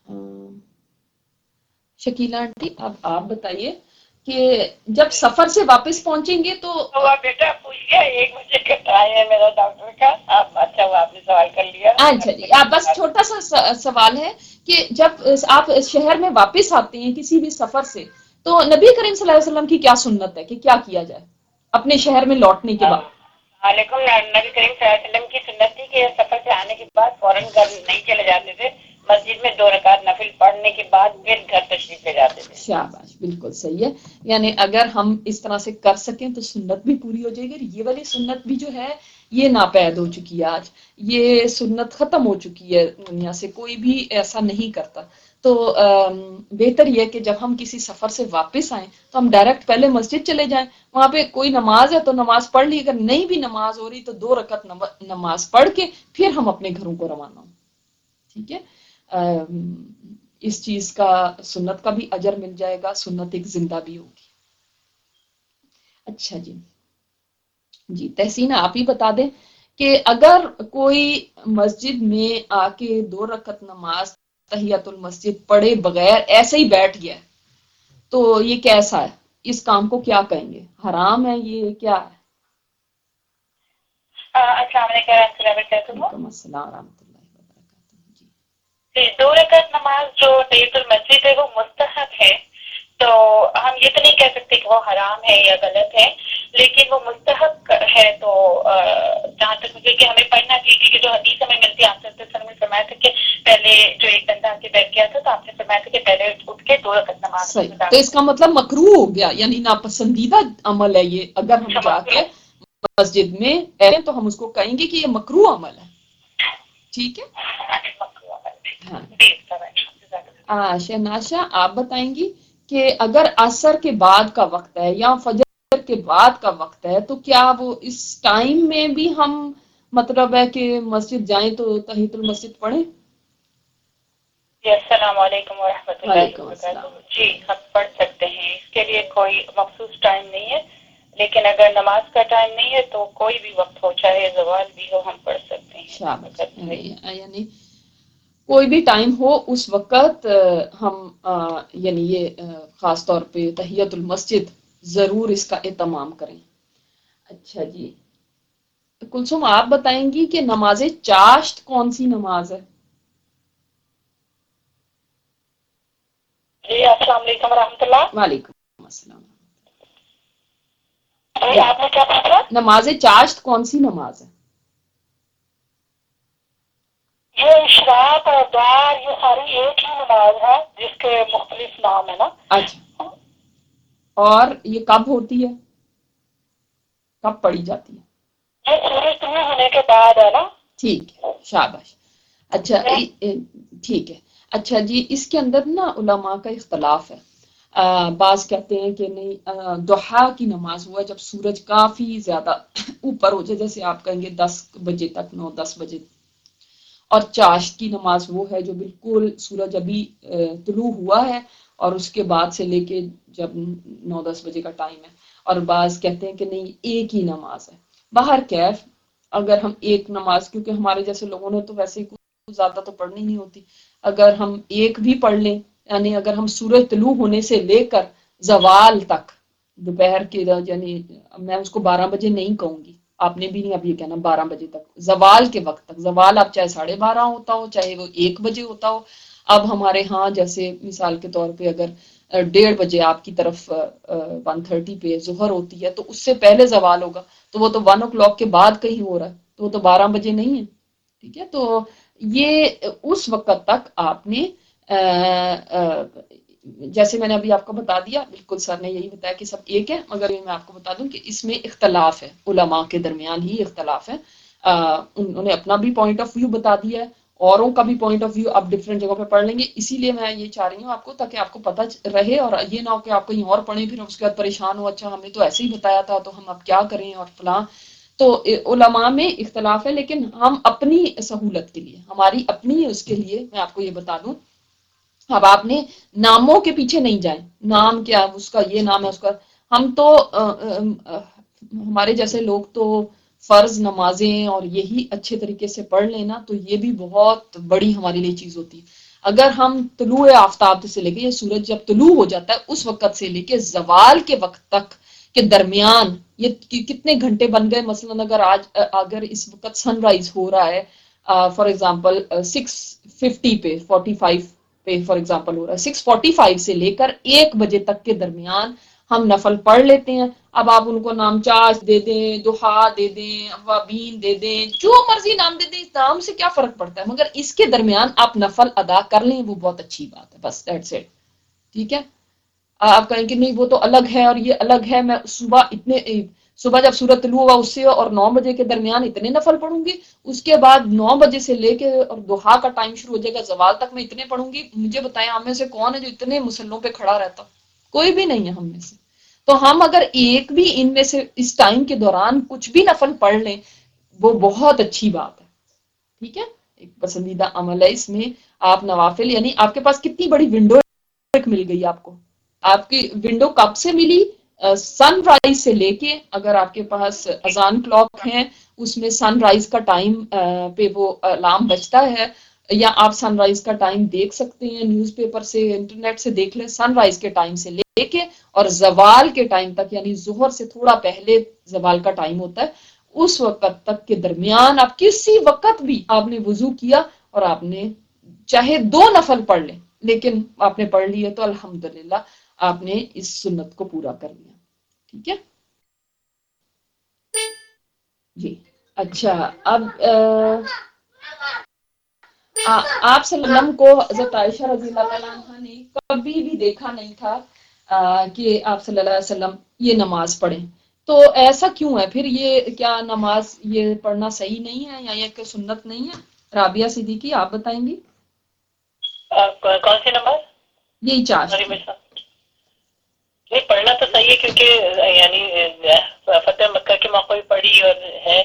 شکیلا آنٹی اب آپ بتائیے کہ جب سفر سے واپس پہنچیں گے تو بیٹا پوچھیے, 1 بجے کا ٹائم ہے میرا ڈاکٹر کا. اچھا وہ آپ نے سوال کر لیا. اچھا جی, بس چھوٹا سا سوال ہے کہ جب آپ شہر میں واپس آتے ہیں کسی بھی سفر سے, تو نبی کریم صلی اللہ علیہ وسلم کی کیا سنت ہے کہ کیا کیا جائے اپنے شہر میں لوٹنے کے بعد؟ علیکم. نبی کریم صلی اللہ علیہ وسلم کی سنت تھی کہ سفر سے آنے کے بعد فوراً گھر نہیں چلے جاتے تھے, مسجد میں 2 رکعت نفل پڑھنے کے بعد پھر گھر تشریف لے جاتے تھے. شاباش, بالکل صحیح ہے. یعنی اگر ہم اس طرح سے کر سکیں تو سنت بھی پوری ہو جائے گی. یہ والی سنت بھی جو ہے یہ ناپید ہو چکی ہے, آج یہ سنت ختم ہو چکی ہے دنیا سے, کوئی بھی ایسا نہیں کرتا. تو بہتر یہ کہ جب ہم کسی سفر سے واپس آئیں تو ہم ڈائریکٹ پہلے مسجد چلے جائیں, وہاں پہ کوئی نماز ہے تو نماز پڑھ لی, اگر نہیں بھی نماز ہو رہی تو 2 رکعت نماز پڑھ کے پھر ہم اپنے گھروں کو روانہ ہوں. ٹھیک ہے, اس چیز کا سنت کا بھی اجر مل جائے گا, سنت ایک زندہ بھی ہوگی. اچھا جی, جی تحسین آپ ہی بتا دیں کہ اگر کوئی مسجد میں آ کے 2 رکعت نماز تحیۃ المسجد پڑھے بغیر ایسے ہی بیٹھ گیا تو یہ کیسا ہے, اس کام کو کیا کہیں گے, حرام ہے یہ کیا ہے؟ السلام علیکم. وعلیکم السلام ورحمۃ اللہ وبرکاتہ. جی 2 رکعت نماز جو تحیۃ المسجد ہے وہ مستحب ہے, تو ہم یہ تو نہیں کہہ سکتے کہ وہ حرام ہے یا غلط ہے, لیکن وہ مستحب ہے. تو جہاں تک مجھے کہ ہمیں پڑھنا چاہیے کہ جو حدیث ہمیں ملتی ہے, آپ صلی اللہ علیہ وسلم نے فرمایا تھا کہ پہلے جو ایک بندہ کے بیٹھ گیا تھا تو آپ نے فرمایا تھا کہ پہلے اٹھ کے 2 رکعت نماز. صحیح, تو اس کا مطلب مکروہ ہو گیا, یعنی ناپسندیدہ عمل ہے یہ. اگر ہم جا کے مسجد میں تو ہم اس کو کہیں گے کہ یہ مکروہ عمل ہے. ٹھیک ہے. ہاں شہناشا آپ بتائیں گی کہ اگر عصر کے بعد کا وقت ہے یا فجر کے بعد کا وقت ہے تو کیا وہ اس ٹائم میں بھی ہم مطلب ہے کہ مسجد جائیں تو تحیۃ المسجد پڑھیں؟ جی السلام علیکم ورحمۃ اللہ وعلیکم وبرکاتہ. السلام. جی ہم پڑھ سکتے ہیں، اس کے لیے کوئی مخصوص ٹائم نہیں ہے، لیکن اگر نماز کا ٹائم نہیں ہے تو کوئی بھی وقت ہو، چاہے زوال بھی ہو، ہم پڑھ سکتے ہیں. شاباش. اگر یعنی کوئی بھی ٹائم ہو اس وقت ہم یعنی یہ خاص طور پہ تحیۃ المسجد ضرور اس کا اہتمام کریں. اچھا جی کلثوم آپ بتائیں گی کہ نماز چاشت کون سی نماز ہے؟ جی السلام علیکم ورحمۃ اللہ. وعلیکم السلام. جی آپ نے کیا پوچھا؟ نماز چاشت کون سی نماز ہے؟ یہ اشراق اور دعا یہ ساری ایک ہی نماز ہے جس کے مختلف نام ہے نا. اچھا اور یہ کب ہوتی ہے، کب پڑھی جاتی ہے؟ یہ سورج طلوع ہونے کے بعد ہے نا. ٹھیک ہے شاباش. اچھا ٹھیک ہے. اچھا جی اس کے اندر نا علماء کا اختلاف ہے. بعض کہتے ہیں کہ نہیں ضحیٰ کی نماز ہوا جب سورج کافی زیادہ اوپر ہو جائے، جیسے آپ کہیں گے 10 بجے تک 9-10 بجے. اور چاشت کی نماز وہ ہے جو بالکل سورج ابھی طلوع ہوا ہے اور اس کے بعد سے لے کے جب 9-10 بجے کا ٹائم ہے. اور بعض کہتے ہیں کہ نہیں ایک ہی نماز ہے. باہر کیف اگر ہم ایک نماز، کیونکہ ہمارے جیسے لوگوں نے تو ویسے ہی کچھ زیادہ تو پڑھنی نہیں ہوتی، اگر ہم ایک بھی پڑھ لیں یعنی اگر ہم سورج طلوع ہونے سے لے کر زوال تک دوپہر کے یعنی میں اس کو 12 بجے نہیں کہوں گی، آپ نے بھی نہیں اب یہ کہنا 12 بجے تک، زوال کے وقت تک. زوال آپ چاہے 12:30 ہوتا ہو چاہے وہ 1 بجے ہوتا ہو. اب ہمارے ہاں جیسے مثال کے طور پہ اگر 1:30 بجے آپ کی طرف 1:30 پہ ظہر ہوتی ہے تو اس سے پہلے زوال ہوگا تو وہ تو 1 o'clock کے بعد کہیں ہو رہا ہے تو وہ تو 12 بجے نہیں ہے. ٹھیک ہے تو یہ اس وقت تک آپ نے جیسے میں نے ابھی آپ کو بتا دیا، بالکل سر نے یہی بتایا کہ سب ایک ہے، مگر میں آپ کو بتا دوں کہ اس میں اختلاف ہے، علماء کے درمیان ہی اختلاف ہے. انہوں نے اپنا بھی پوائنٹ آف ویو بتا دیا ہے، اوروں کا بھی پوائنٹ آف ویو آپ ڈفرینٹ جگہوں پہ پڑھ لیں گے. اسی لیے میں یہ چاہ رہی ہوں آپ کو تاکہ آپ کو پتہ رہے اور یہ نہ ہو کہ آپ کہیں اور پڑھیں پھر اس کے بعد پریشان ہو، اچھا ہمیں تو ایسے ہی بتایا تھا تو ہم اب کیا کریں اور فلاں. تو علماء میں اختلاف ہے، لیکن ہم اپنی سہولت کے لیے، ہماری اپنی اس کے لیے میں آپ کو یہ بتا دوں. اب آپ نے ناموں کے پیچھے نہیں جائیں، نام کیا اس کا، یہ نام ہے اس کا. ہم تو ہمارے جیسے لوگ تو فرض نمازیں اور یہی اچھے طریقے سے پڑھ لینا تو یہ بھی بہت بڑی ہمارے لیے چیز ہوتی ہے. اگر ہم طلوع آفتاب سے لے کے یہ سورج جب طلوع ہو جاتا ہے اس وقت سے لے کے زوال کے وقت تک کے درمیان یہ کتنے گھنٹے بن گئے. مثلا اگر اس وقت سن رائز ہو رہا ہے فار ایگزامپل 6:50 پہ 45 پہ فار ایگزامپل ہو رہا ہے، 6:45 سے لے کر 1 بجے تک کے درمیان ہم نفل پڑھ لیتے ہیں. اب آپ ان کو نام چاش دے دیں، دہا دے دیں، اوابین دے دیں، جو مرضی نام دے دیں، نام سے کیا فرق پڑتا ہے، مگر اس کے درمیان آپ نفل ادا کر لیں وہ بہت اچھی بات ہے. بس دیٹس اٹ. ٹھیک ہے. آپ کہیں کہ نہیں وہ تو الگ ہے اور یہ الگ ہے، میں صبح جب سورج طلوع ہوا اس سے اور 9 بجے کے درمیان اتنے نفل پڑھوں گی، اس کے بعد 9 بجے سے لے کے اور دوحا کا ٹائم شروع ہو جائے گا زوال تک میں اتنے پڑھوں گی. مجھے بتائیں ہم میں سے کون ہے جو اتنے مسلوں پہ کھڑا رہتا؟ کوئی بھی نہیں ہے ہم میں سے. تو ہم اگر ایک بھی ان میں سے اس ٹائم کے دوران کچھ بھی نفل پڑھ لیں وہ بہت اچھی بات ہے. ٹھیک ہے. ایک پسندیدہ عمل ہے. اس میں آپ نوافل یعنی آپ کے پاس کتنی بڑی ونڈو مل گئی آپ کو. آپ کی ونڈو کب سے ملی؟ سن رائز سے لے کے، اگر آپ کے پاس اذان کلاک ہے اس میں سن رائز کا ٹائم پہ وہ الارم بجتا ہے، یا آپ سن رائز کا ٹائم دیکھ سکتے ہیں نیوز پیپر سے، انٹرنیٹ سے دیکھ لیں. سن رائز کے ٹائم سے لے کے اور زوال کے ٹائم تک یعنی ظہر سے تھوڑا پہلے زوال کا ٹائم ہوتا ہے اس وقت تک کے درمیان آپ کسی وقت بھی آپ نے وضو کیا اور آپ نے چاہے 2 نفل پڑھ لیں لیکن آپ نے پڑھ لی ہے تو الحمدللہ آپ نے اس سنت کو پورا کر لیا. ٹھیک ہے جی. اچھا اب آپ صلی اللہ علیہ وسلم کو حضرت عائشہ رضی اللہ عنہا نے کبھی بھی دیکھا نہیں تھا کہ آپ صلی اللہ علیہ وسلم یہ نماز پڑھیں. تو ایسا کیوں ہے پھر؟ یہ کیا نماز یہ پڑھنا صحیح نہیں ہے یا یہ کہ سنت نہیں ہے؟ राबिया सिद्दीकी आप बताएंगी? कौन से नंबर? यही 4। नहीं, पढ़ना तो सही है क्योंकि यानी फतेह मक्का के मौके भी पढ़ी और है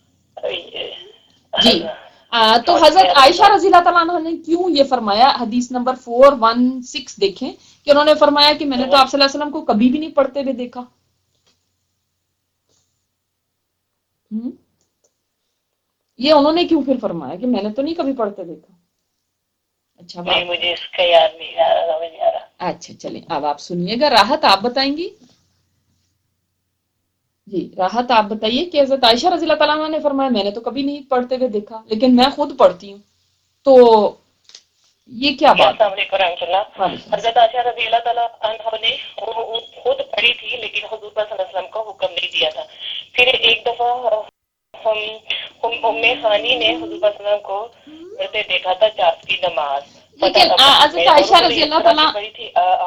जी। तो हजरत आयशा रज़ी अल्लाह तआला अन्हा ने क्यों ये फरमाया, हदीस नंबर 416 देखें कि उन्होंने फरमाया कि मैंने तो आप सल्लल्लाहु अलैहि वसल्लम को कभी भी नहीं पढ़ते हुए देखा। ये उन्होंने क्यों फिर फरमाया कि मैंने तो नहीं कभी पढ़ते देखा? अच्छा, नहीं, मुझे इसका याद नहीं आ रहा, समझ नहीं आ रहा। अच्छा चलिए, अब आप सुनिएगा। राहत आप बताएंगी? जी, राहत आप बताइए कि हज़रत आयशा रज़ी अल्लाह तआला अन्हा ने फरमाया मैंने तो कभी नहीं पढ़ते हुए देखा, लेकिन मैं खुद पढ़ती हूँ, तो ये क्या बात है? हज़रत आयशा रज़ी अल्लाह तआला अन्हा ने खुद पढ़ी थी, लेकिन हुजूर सल्लल्लाहु अलैहि वसल्लम को हुक्म नहीं दिया था। फिर एक दफा उम्मे हानी ने हुजूर सल्लल्लाहु अलैहि वसल्लम को पढ़ते देखा था चाश की नमाज। लेकिन हज़रत आयशा रज़ी अल्लाह तआला पढ़ी थी,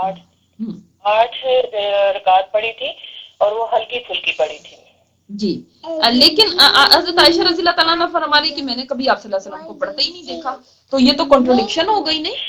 8 रकात पढ़ी थी और वो हल्की फुल्की पढ़ी थी। जी, लेकिन हज़रत आयशा रज़ी अल्लाह तआला अन्हा फरमा रही कि मैंने कभी आप सल्लल्लाहु अलैहि वसल्लम को पढ़ते ही नहीं देखा, तो ये तो कॉन्ट्रडिक्शन हो गई नहीं?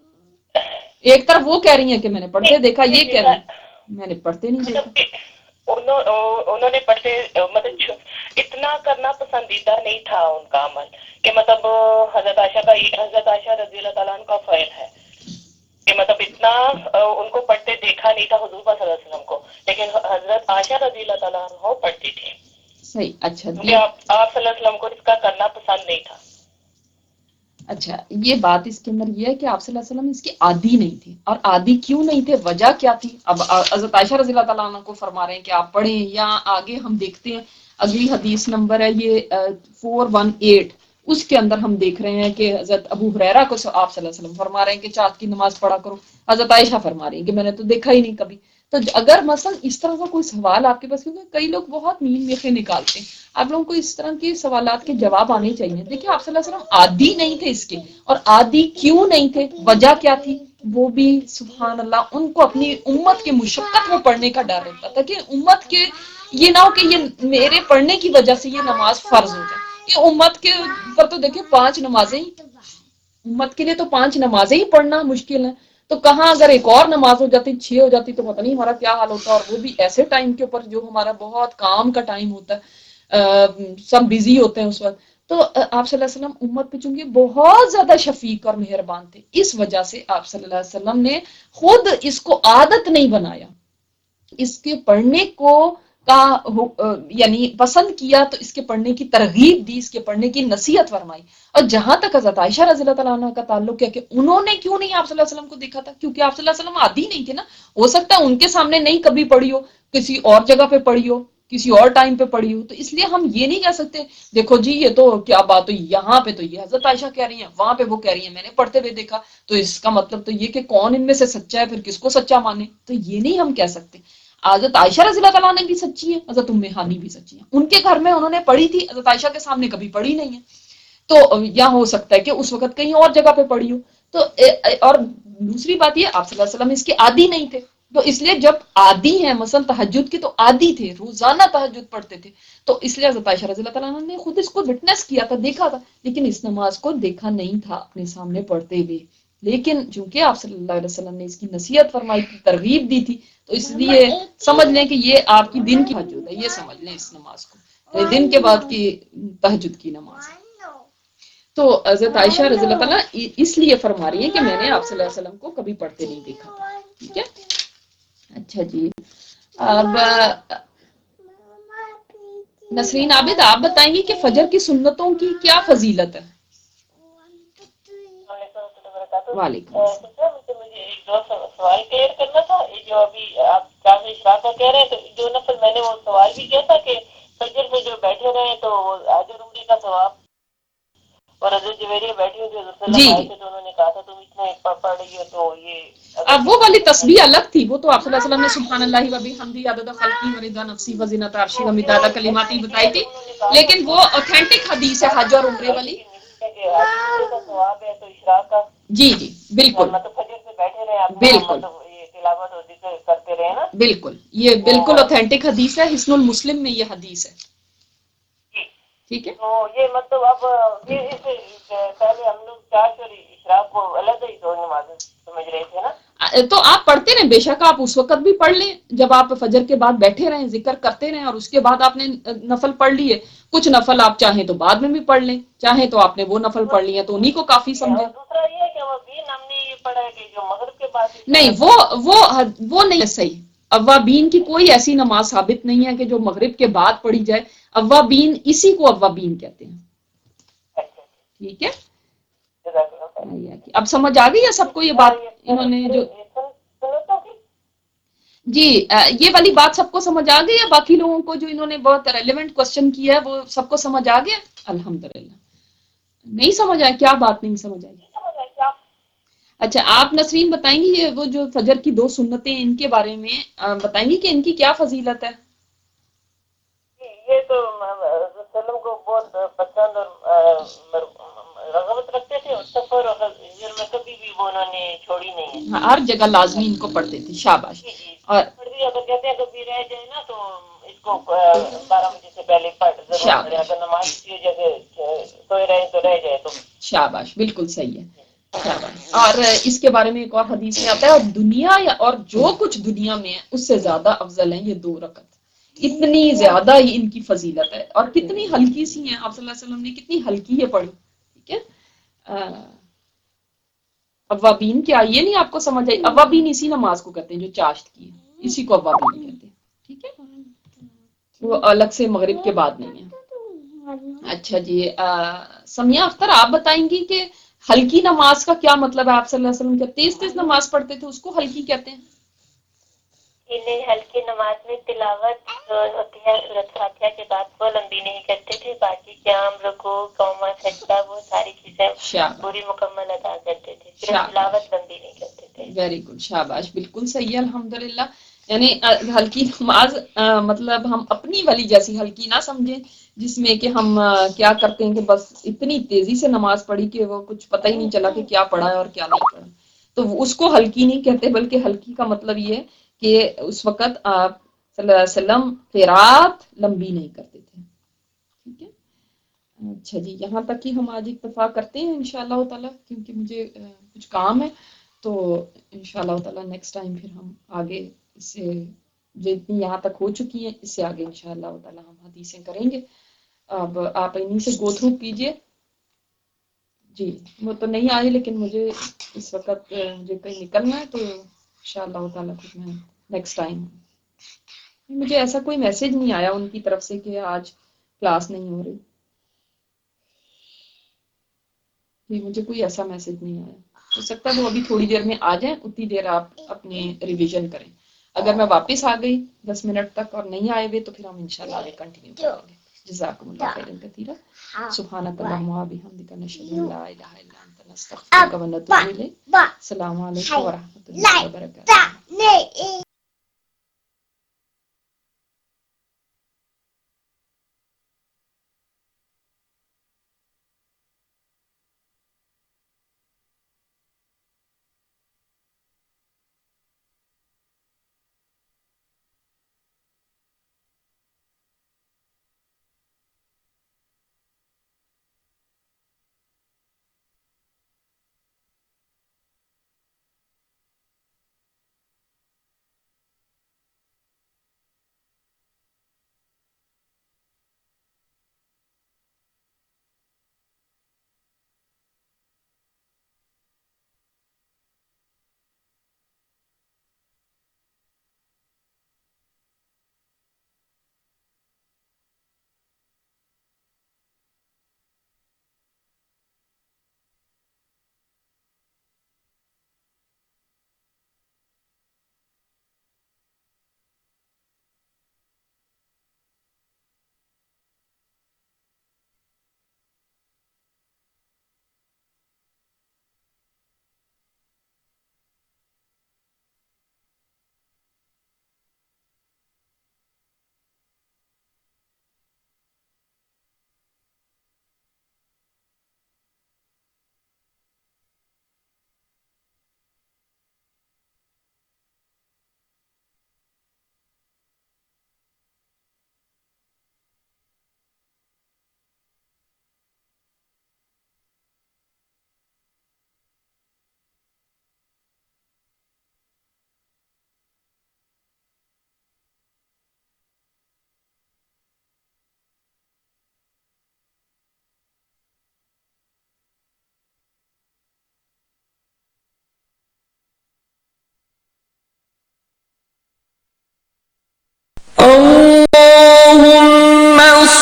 एक तरफ वो कह रही है कि मैंने पढ़ते देखा, ये कह रही है मैंने पढ़ते नहीं देखा। उन्होंने पढ़ते मतलब इतना करना पसंदीदा नहीं था उनका अमल, कि मतलब हज़रत आयशा रज़ी अल्लाह तआला अन्हा का फ़ैल है कि मतलब इतना उनको पढ़ते देखा नहीं था हुजूर सल्लल्लाहु अलैहि वसल्लम को, लेकिन हज़रत आयशा रज़ी अल्लाह तआला अन्हा पढ़ती थी। सही, अच्छा, क्योंकि आप सल्लल्लाहु अलैहि वसल्लम को इसका करना पसंद नहीं था। अच्छा, ये बात इसके अंदर ये है कि आप सल्लल्लाहु अलैहि वसल्लम इसके आदी नहीं थे, और आदी क्यों नहीं थे, वजह क्या थी? अब हज़रत आयशा रज़ी अल्लाह तआला अन्हा को फरमा रहे हैं कि आप पढ़ें, या आगे हम देखते हैं अगली हदीस नंबर है ये 418, उसके अंदर हम देख रहे हैं कि हज़रत अबू हुरैरा को आप सल्लल्लाहु अलैहि वसल्लम फरमा रहे हैं कि चाँद की नमाज पढ़ा करो। हज़रत आयशा फरमा रही है कि मैंने तो देखा ही नहीं कभी। तो अगर मसलन इस तरह का कोई सवाल आपके पास, क्योंकि कई लोग बहुत मीन मेखे निकालते हैं, आप लोगों को इस तरह के सवालात के जवाब आने चाहिए। देखिए आप सल्लल्लाहु अलैहि वसल्लम आदी नहीं थे इसके, और आदी क्यों नहीं थे, वजह क्या थी, वो भी सुभान अल्लाह, उनको अपनी उम्मत के मुशक्कत में पढ़ने का डर होता था कि उम्मत के ये ना हो कि ये मेरे पढ़ने की वजह से ये नमाज फर्ज हो जाए। ये उम्मत के ऊपर तो देखिए 5 नमाजें ही, उम्मत के लिए तो 5 नमाजें ही पढ़ना मुश्किल है, तो कहाँ अगर एक और नमाज हो जाती, 6 हो जाती, तो पता नहीं हमारा क्या हाल होता। और वो भी ऐसे टाइम के ऊपर जो हमारा बहुत काम का टाइम होता है, सब बिजी होते हैं उस वक्त। तो आप सल्लल्लाहु अलैहि वसल्लम उम्मत पे चूंकि बहुत ज्यादा शफीक और मेहरबान थे, इस वजह से आप सल्लल्लाहु अलैहि वसल्लम ने खुद इसको आदत नहीं बनाया, इसके पढ़ने को यानी पसंद किया, तो इसके पढ़ने की तरगीब दी, इसके पढ़ने की नसीहत फरमाई। और जहां तक हज़रत आयशा रज़ी अल्लाह अन्हा का ताल्लुक है कि उन्होंने क्यों नहीं आप सल्लल्लाहु अलैहि वसल्लम को देखा था, क्योंकि आप सल्लल्लाहु अलैहि वसल्लम आदी नहीं थे ना। हो सकता है उनके सामने नहीं कभी पढ़ी हो, किसी और जगह पे पढ़ी हो, किसी और टाइम पे पढ़ी हो, तो इसलिए हम ये नहीं कह सकते देखो जी ये तो क्या बात हुई, यहाँ पे तो ये हज़रत आयशा कह रही है, वहां पे वो कह रही है मैंने पढ़ते हुए देखा, तो इसका मतलब तो ये कि कौन इनमें से सच्चा है, फिर किसको सच्चा माने, तो ये नहीं हम कह सकते। हज़रत आयशा रज़ी अल्लाह तआला भी सच्ची है, हज़रत उम्मे हानी भी सच्ची है, उनके घर में उन्होंने पढ़ी थी, हज़रत आयशा के सामने कभी पढ़ी नहीं है। तो या हो सकता है कि उस वक्त कहीं और जगह पे पढ़ी हो। तो और दूसरी बात ये, आप सल्लल्लाहु अलैहि वसल्लम इसके आदी नहीं थे, तो इसलिए जब आदी हैं मसलन तहज्जुद के, तो आदी थे, रोजाना तहज्जुद पढ़ते थे, तो इसलिए हज़रत आयशा रज़ी अल्लाह तआला ने खुद इसको विटनेस किया था, देखा था, लेकिन इस नमाज को देखा नहीं था अपने सामने पढ़ते हुए। लेकिन चूंकि आप सल्लल्लाहु अलैहि वसल्लम ने इसकी नसीहत फरमाई थी, तरगीब दी थी, तो इसलिए समझ लें कि ये आपकी दिन की तहज्जुद है, ये समझ लें इस नमाज को, ये दिन के बाद की तहज्जुद की नमाज है। तो हज़रत आयशा रज़ी अल्लाह तआला इसलिए फरमा रही है कि मैंने आप सल्लल्लाहु अलैहि वसल्लम को कभी पढ़ते नहीं देखा था। ठीक है, अच्छा जी। अब नसरीन आबिद आप बताएंगे कि फजर की सुन्नतों की क्या फजीलत है? वालेकुम मुझे एक दो सवाल क्लियर करना था। ये जो अभी आप काफी इशराक कह रहे हैं, तो जो नफल मैंने वो सवाल भी किया था कि फजर में जो बैठे रहे तो आजर उम्री का सवाब, और हज़रत जुवैरिया बैठी हुई थी, तो उन्होंने कहा था तुम इतना पढ़ रही हो, तो ये अब वो वाली तस्बीह अलग थी, वो तो आप सल्लल्लाहु अलैहि वसल्लम ने सुभान अल्लाह व बिहम्दी अदद खल्क़ी व रिदा नफ्सी व ज़िनत अर्शी व मिदाद कलिमाती बताई थी, लेकिन वो ऑथेंटिक हदीस है हज और उम्रे वाली। जी जी बिल्कुल, मतलब फजर से बैठे रहे आप, बिल्कुल ये तिलावत और जिक्र करते रहे ना, बिल्कुल, ये बिल्कुल ऑथेंटिक हदीस है, हिस्नुल मुस्लिम में ये हदीस है। ٹھیک ہے. تو یہ مطلب اب یہ پہلے ہم لوگ چاش اور اشراق کو علیحدہ ہی دو نماز سمجھ رہے تھے نا. تو آپ پڑھتے رہیں، بے شک آپ اس وقت بھی پڑھ لیں جب آپ فجر کے بعد بیٹھے رہیں، ذکر کرتے رہیں، اور اس کے بعد آپ نے نفل پڑھ لیے. کچھ نفل آپ چاہیں تو بعد میں بھی پڑھ لیں، چاہیں تو آپ نے وہ نفل پڑھ لیے تو انہیں کو کافی سمجھیں. اور دوسرا یہ ہے کہ وہ دین ہم نے یہ پڑھا ہے کہ جو مغرب کے بعد نہیں، وہ نہیں ہے صحیح. اوابین کی کوئی ایسی نماز ثابت نہیں ہے کہ جو مغرب کے بعد پڑھی جائے. اوابین اسی کو اوابین کہتے ہیں. ٹھیک ہے، اب سمجھ آ گئی ہے سب کو یہ بات انہوں نے جو. جی یہ والی بات سب کو سمجھ آ گئی ہے؟ باقی لوگوں کو جو انہوں نے بہت ریلیونٹ کوشچن کیا ہے وہ سب کو سمجھ آ گیا؟ الحمدللہ. نہیں سمجھ آیا؟ کیا بات نہیں سمجھ آئی؟ اچھا آپ نسرین بتائیں گی یہ وہ جو فجر کی 2 سنتیں ان کے بارے میں بتائیں گی کہ ان کی کیا فضیلت ہے؟ یہ تو وسلم کو بہت پسند اور رغبت رکھتے تھے، اور سفر اور ہجر میں کبھی بھی وہ انہوں نے چھوڑی نہیں ہے. ہر جگہ لازمی ان کو پڑھتے تھے. شاباش. اور اگر کہتے ہیں کبھی رہ جائے نا تو اس کو 12 بجے سے پہلے ضرور پڑھے. اگر نماز کی جگہ سوئے رہے تو رہ جائے تو. شاباش، بالکل صحیح ہے. شاباش. اور اس کے بارے میں ایک اور حدیث میں آتا ہے، اور دنیا اور جو کچھ دنیا میں ہے اس سے زیادہ افضل ہیں یہ 2 رکعت. اتنی زیادہ ہی ان کی فضیلت ہے، اور کتنی ہلکی سی ہیں. آپ صلی اللہ علیہ وسلم نے کتنی ہلکی ہے پڑھی. ٹھیک ہے. اوابین کیا یہ نہیں آپ کو سمجھ آئی؟ اوابین اسی نماز کو کہتے ہیں جو چاشت کی ہے، اسی کو اوابین کہتے ہیں. ٹھیک ہے، وہ الگ سے مغرب کے بعد نہیں ہے. اچھا جی سمیہ اختر آپ بتائیں گی کہ ہلکی نماز کا کیا مطلب ہے؟ آپ صلی اللہ علیہ وسلم کیا تیز نماز پڑھتے تھے، اس کو ہلکی کہتے ہیں؟ انہیں ہلکی نماز میں تلاوت جو ہوتی ہے سورۃ فاتحہ کے بعد وہ لمبی نہیں کرتے تھے، باقی قیام، رکوع، قوما، سجدہ وہ ساری چیزیں پوری مکمل ادا کرتے تھے، صرف تلاوت لمبی نہیں کرتے تھے. ویری گڈ، شاباش، بالکل صحیح ہے الحمدللہ. یعنی ہلکی نماز مطلب ہم اپنی والی جیسی ہلکی نہ سمجھیں جس میں کہ ہم کیا کرتے ہیں کہ بس اتنی تیزی سے نماز پڑھی کہ وہ کچھ پتہ ہی نہیں چلا کہ کیا پڑھا ہے اور کیا نہیں پڑھا. تو اس کو ہلکی نہیں کہتے، بلکہ ہلکی کا مطلب یہ ہے کہ اس وقت آپ صلی اللہ علیہ وسلم قرات لمبی نہیں کرتے تھے. ٹھیک ہے. اچھا جی یہاں تک ہی ہم آج اکتفا کرتے ہیں انشاءاللہ تعالی، کیونکہ مجھے کچھ کام ہے. تو انشاءاللہ تعالی نیکسٹ ٹائم پھر ہم آگے اس سے جتنی یہاں تک ہو چکی ہیں اس سے آگے انشاءاللہ تعالی ہم حدیثیں کریں گے. اب آپ انہیں سے گو تھرو کیجئے. جی وہ تو نہیں آئی، لیکن مجھے اس وقت مجھے کہیں نکلنا ہے، تو انشاءاللہ تعالی پھر میں نیکسٹ ٹائم. مجھے ایسا کوئی میسج نہیں آیا ان کی طرف سے کہ آج کلاس نہیں ہو رہی. جی مجھے کوئی ایسا میسج نہیں آیا. ہو سکتا ہے وہ ابھی تھوڑی دیر میں آ جائیں، اتنی دیر آپ اپنے ریویژن کریں. اگر میں واپس آ گئی 10 منٹ تک اور نہیں آئے ہوئے تو پھر ہم انشاءاللہ آگے کنٹینیو کریں گے. جزاکم اللہ خیرا کثیرا. سبحانک اللہم و بحمدک، نشہد ان لا الہ الا انت، نستغفرک و نتوب الیک. السلام علیکم و رحمۃ اللہ وبرکاتہ.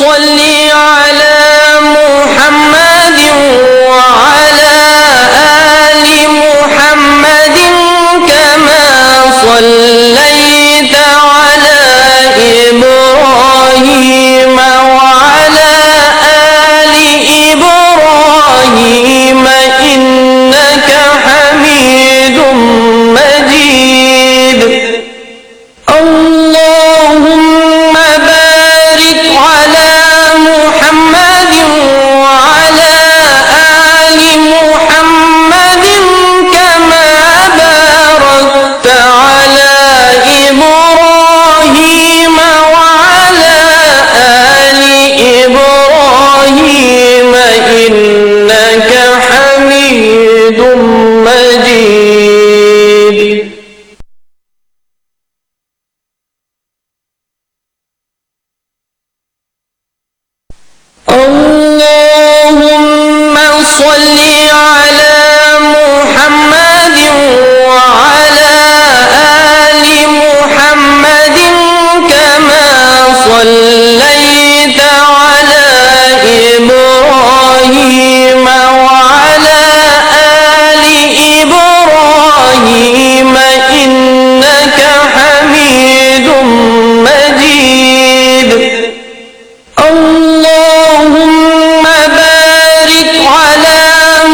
صل على محمد وعلى آل محمد كما صليت على إبراهيم وعلى آل إبراهيم إنك حميد مجيد. اللهم بارك على محمد وعلى آل محمد كما باركت على إبراهيم وعلى آل إبراهيم إنك حميد مجيد. اللهم صل على محمد وعلى آل محمد كما صليت على إبراهيم وعلى آل إبراهيم إنك حميد مجيد. اللهم بارك على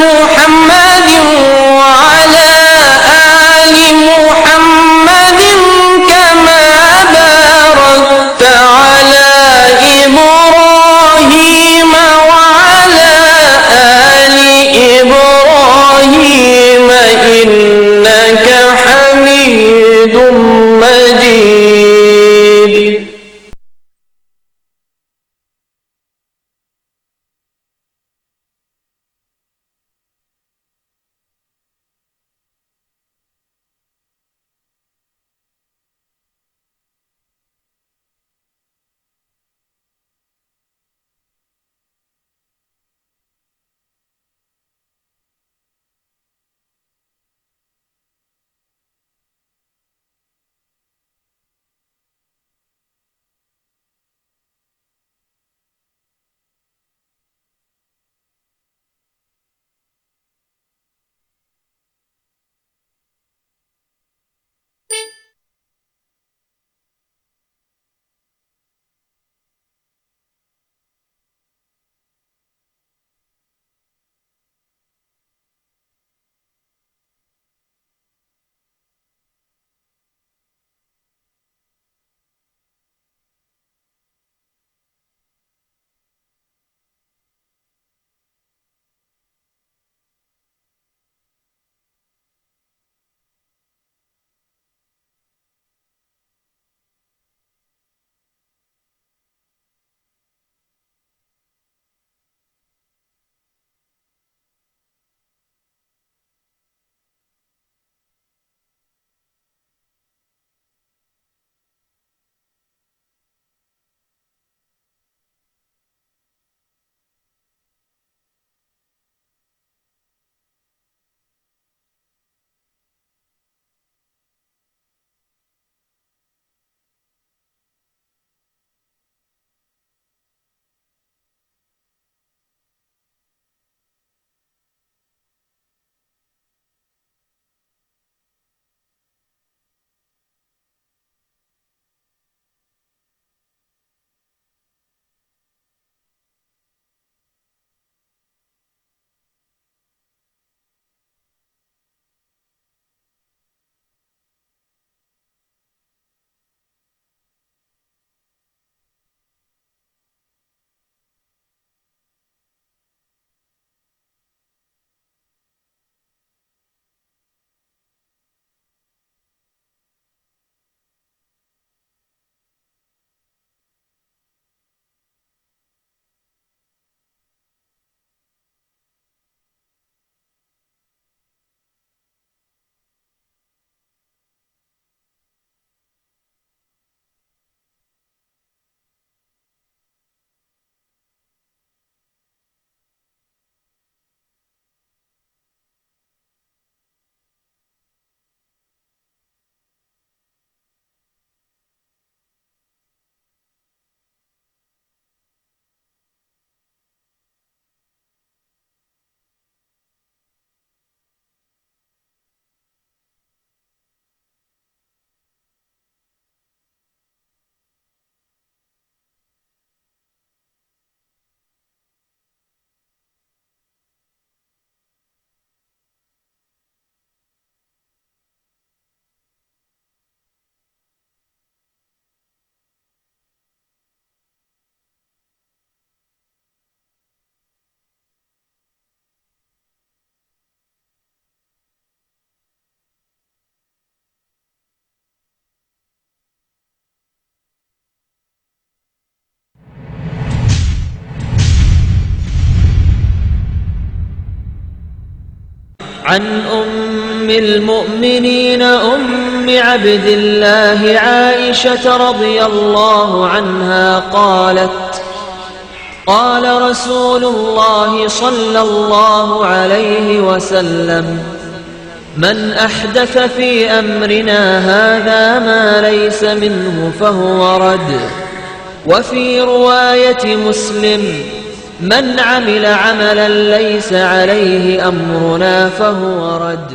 عن أم المؤمنين أم عبد الله عائشة رضي الله عنها قالت قال رسول الله صلى الله عليه وسلم من أحدث في أمرنا هذا ما ليس منه فهو رد. وفي رواية مسلم من عمل عملا ليس عليه أمرنا فهو رد.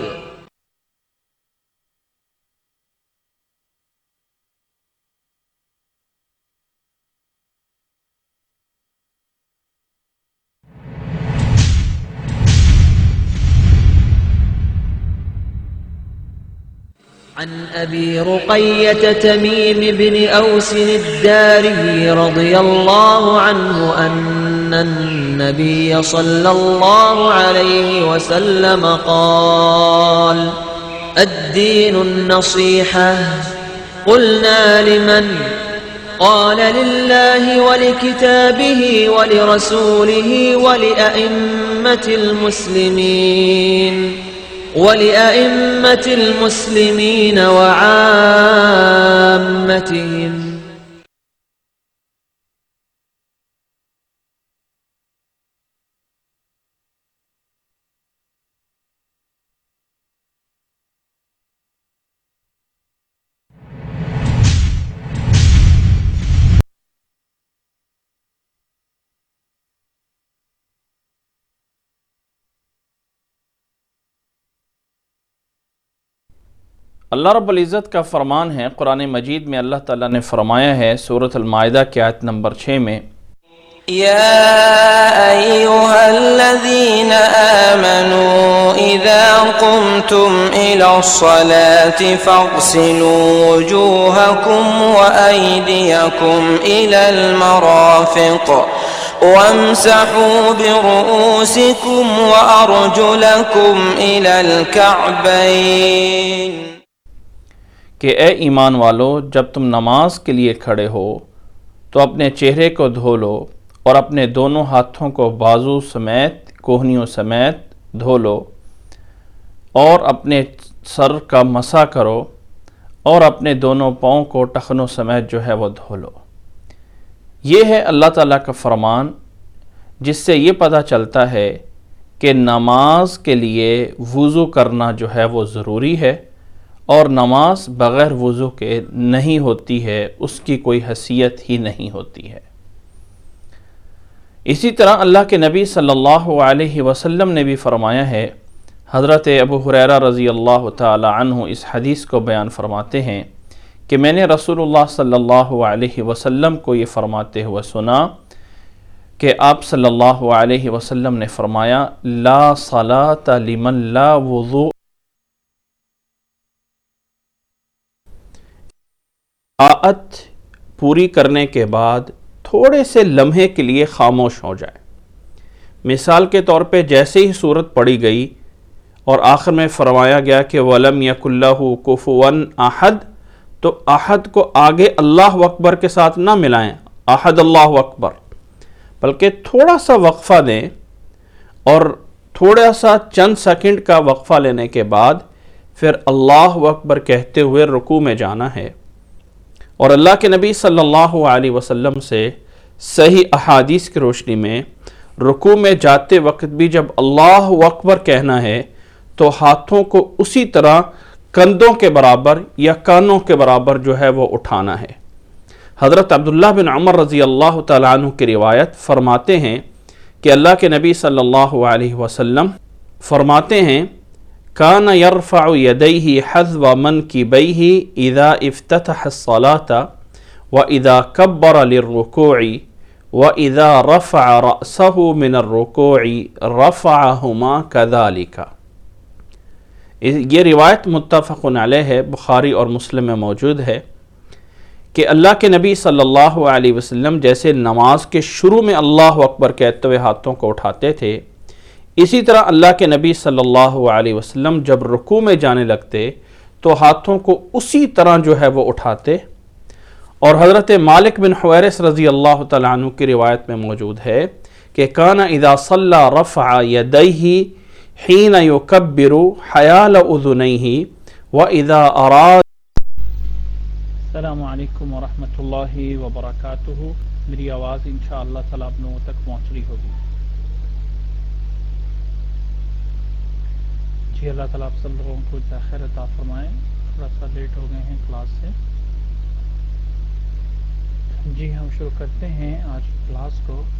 عن أبي رقية تميم بن أوس الداري رضي الله عنه أن النبي صلى الله عليه وسلم قال الدين النصيحة. قلنا لمن؟ قال لله ولكتابه ولرسوله ولأئمة المسلمين وعامتهم. اللہ رب العزت کا فرمان ہے قرآن مجید میں، اللہ تعالیٰ نے فرمایا ہے سورۃ المائدہ کی آیت نمبر 6 میں، يا أيها الذين آمنوا إذا قمتم إلى الصلاة فاغسلوا وجوهكم وأيديكم إلى المرافق وامسحوا برؤوسكم وأرجلكم إلى الكعبين. کہ اے ایمان والو، جب تم نماز کے لیے کھڑے ہو تو اپنے چہرے کو دھو لو اور اپنے دونوں ہاتھوں کو بازو سمیت کوہنیوں سمیت دھو لو اور اپنے سر کا مسح کرو اور اپنے دونوں پاؤں کو ٹخنوں سمیت جو ہے وہ دھو لو. یہ ہے اللہ تعالیٰ کا فرمان، جس سے یہ پتہ چلتا ہے کہ نماز کے لیے وضو کرنا جو ہے وہ ضروری ہے، اور نماز بغیر وضو کے نہیں ہوتی ہے، اس کی کوئی حیثیت ہی نہیں ہوتی ہے. اسی طرح اللہ کے نبی صلی اللہ علیہ وسلم نے بھی فرمایا ہے. حضرت ابو ہریرہ رضی اللہ تعالی عنہ اس حدیث کو بیان فرماتے ہیں کہ میں نے رسول اللہ صلی اللہ علیہ وسلم کو یہ فرماتے ہوئے سنا کہ آپ صلی اللہ علیہ وسلم نے فرمایا لا صلاۃ لمن لا وضوء. قراءت پوری کرنے کے بعد تھوڑے سے لمحے کے لیے خاموش ہو جائے. مثال کے طور پہ جیسے ہی سورت پڑھی گئی اور آخر میں فرمایا گیا کہ وَلَمْ يَكُنْ لَهُ كُفُوًا أَحَدٌ، تو احد کو آگے اللہ اکبر کے ساتھ نہ ملائیں، احد اللہ اکبر، بلکہ تھوڑا سا وقفہ دیں اور تھوڑا سا چند سیکنڈ کا وقفہ لینے کے بعد پھر اللہ اکبر کہتے ہوئے رکوع میں جانا ہے. اور اللہ کے نبی صلی اللہ علیہ وسلم سے صحیح احادیث کی روشنی میں رکوع میں جاتے وقت بھی جب اللہ اکبر کہنا ہے تو ہاتھوں کو اسی طرح کندھوں کے برابر یا کانوں کے برابر جو ہے وہ اٹھانا ہے. حضرت عبداللہ بن عمر رضی اللہ تعالیٰ عنہ کی روایت فرماتے ہیں کہ اللہ کے نبی صلی اللہ علیہ وسلم فرماتے ہیں کان یرفع یدیہ حذو منکبیہ اذا افتتح الصلاۃ واذا کبر للرکوع واذا رفع رأسہ من الرکوع رفعہما کذالک. یہ روایت متفق علیہ ہے، بخاری اور مسلم میں موجود ہے کہ اللہ کے نبی صلی اللہ علیہ وسلم جیسے نماز کے شروع میں اللہ اکبر کہتے ہوئے ہاتھوں کو اٹھاتے تھے، اسی طرح اللہ کے نبی صلی اللہ علیہ وسلم جب رکوع میں جانے لگتے تو ہاتھوں کو اسی طرح جو ہے وہ اٹھاتے. اور حضرت مالک بن حویرث رضی اللہ تعالیٰ عنہ کی روایت میں موجود ہے کہ کان اذا صلی رفع یدیہ حين يكبر حيال أذنيه وإذا أراد. السلام علیکم ورحمۃ اللہ وبرکاتہ. میری آواز انشاءاللہ تعالیٰ آپ لوگوں تک پہنچ رہی ہوگی. جی اللہ تعالیٰ آپ سب لوگوں کو خیر عطا فرمائیں. تھوڑا سا لیٹ ہو گئے ہیں کلاس سے. جی ہم شروع کرتے ہیں آج کلاس کو.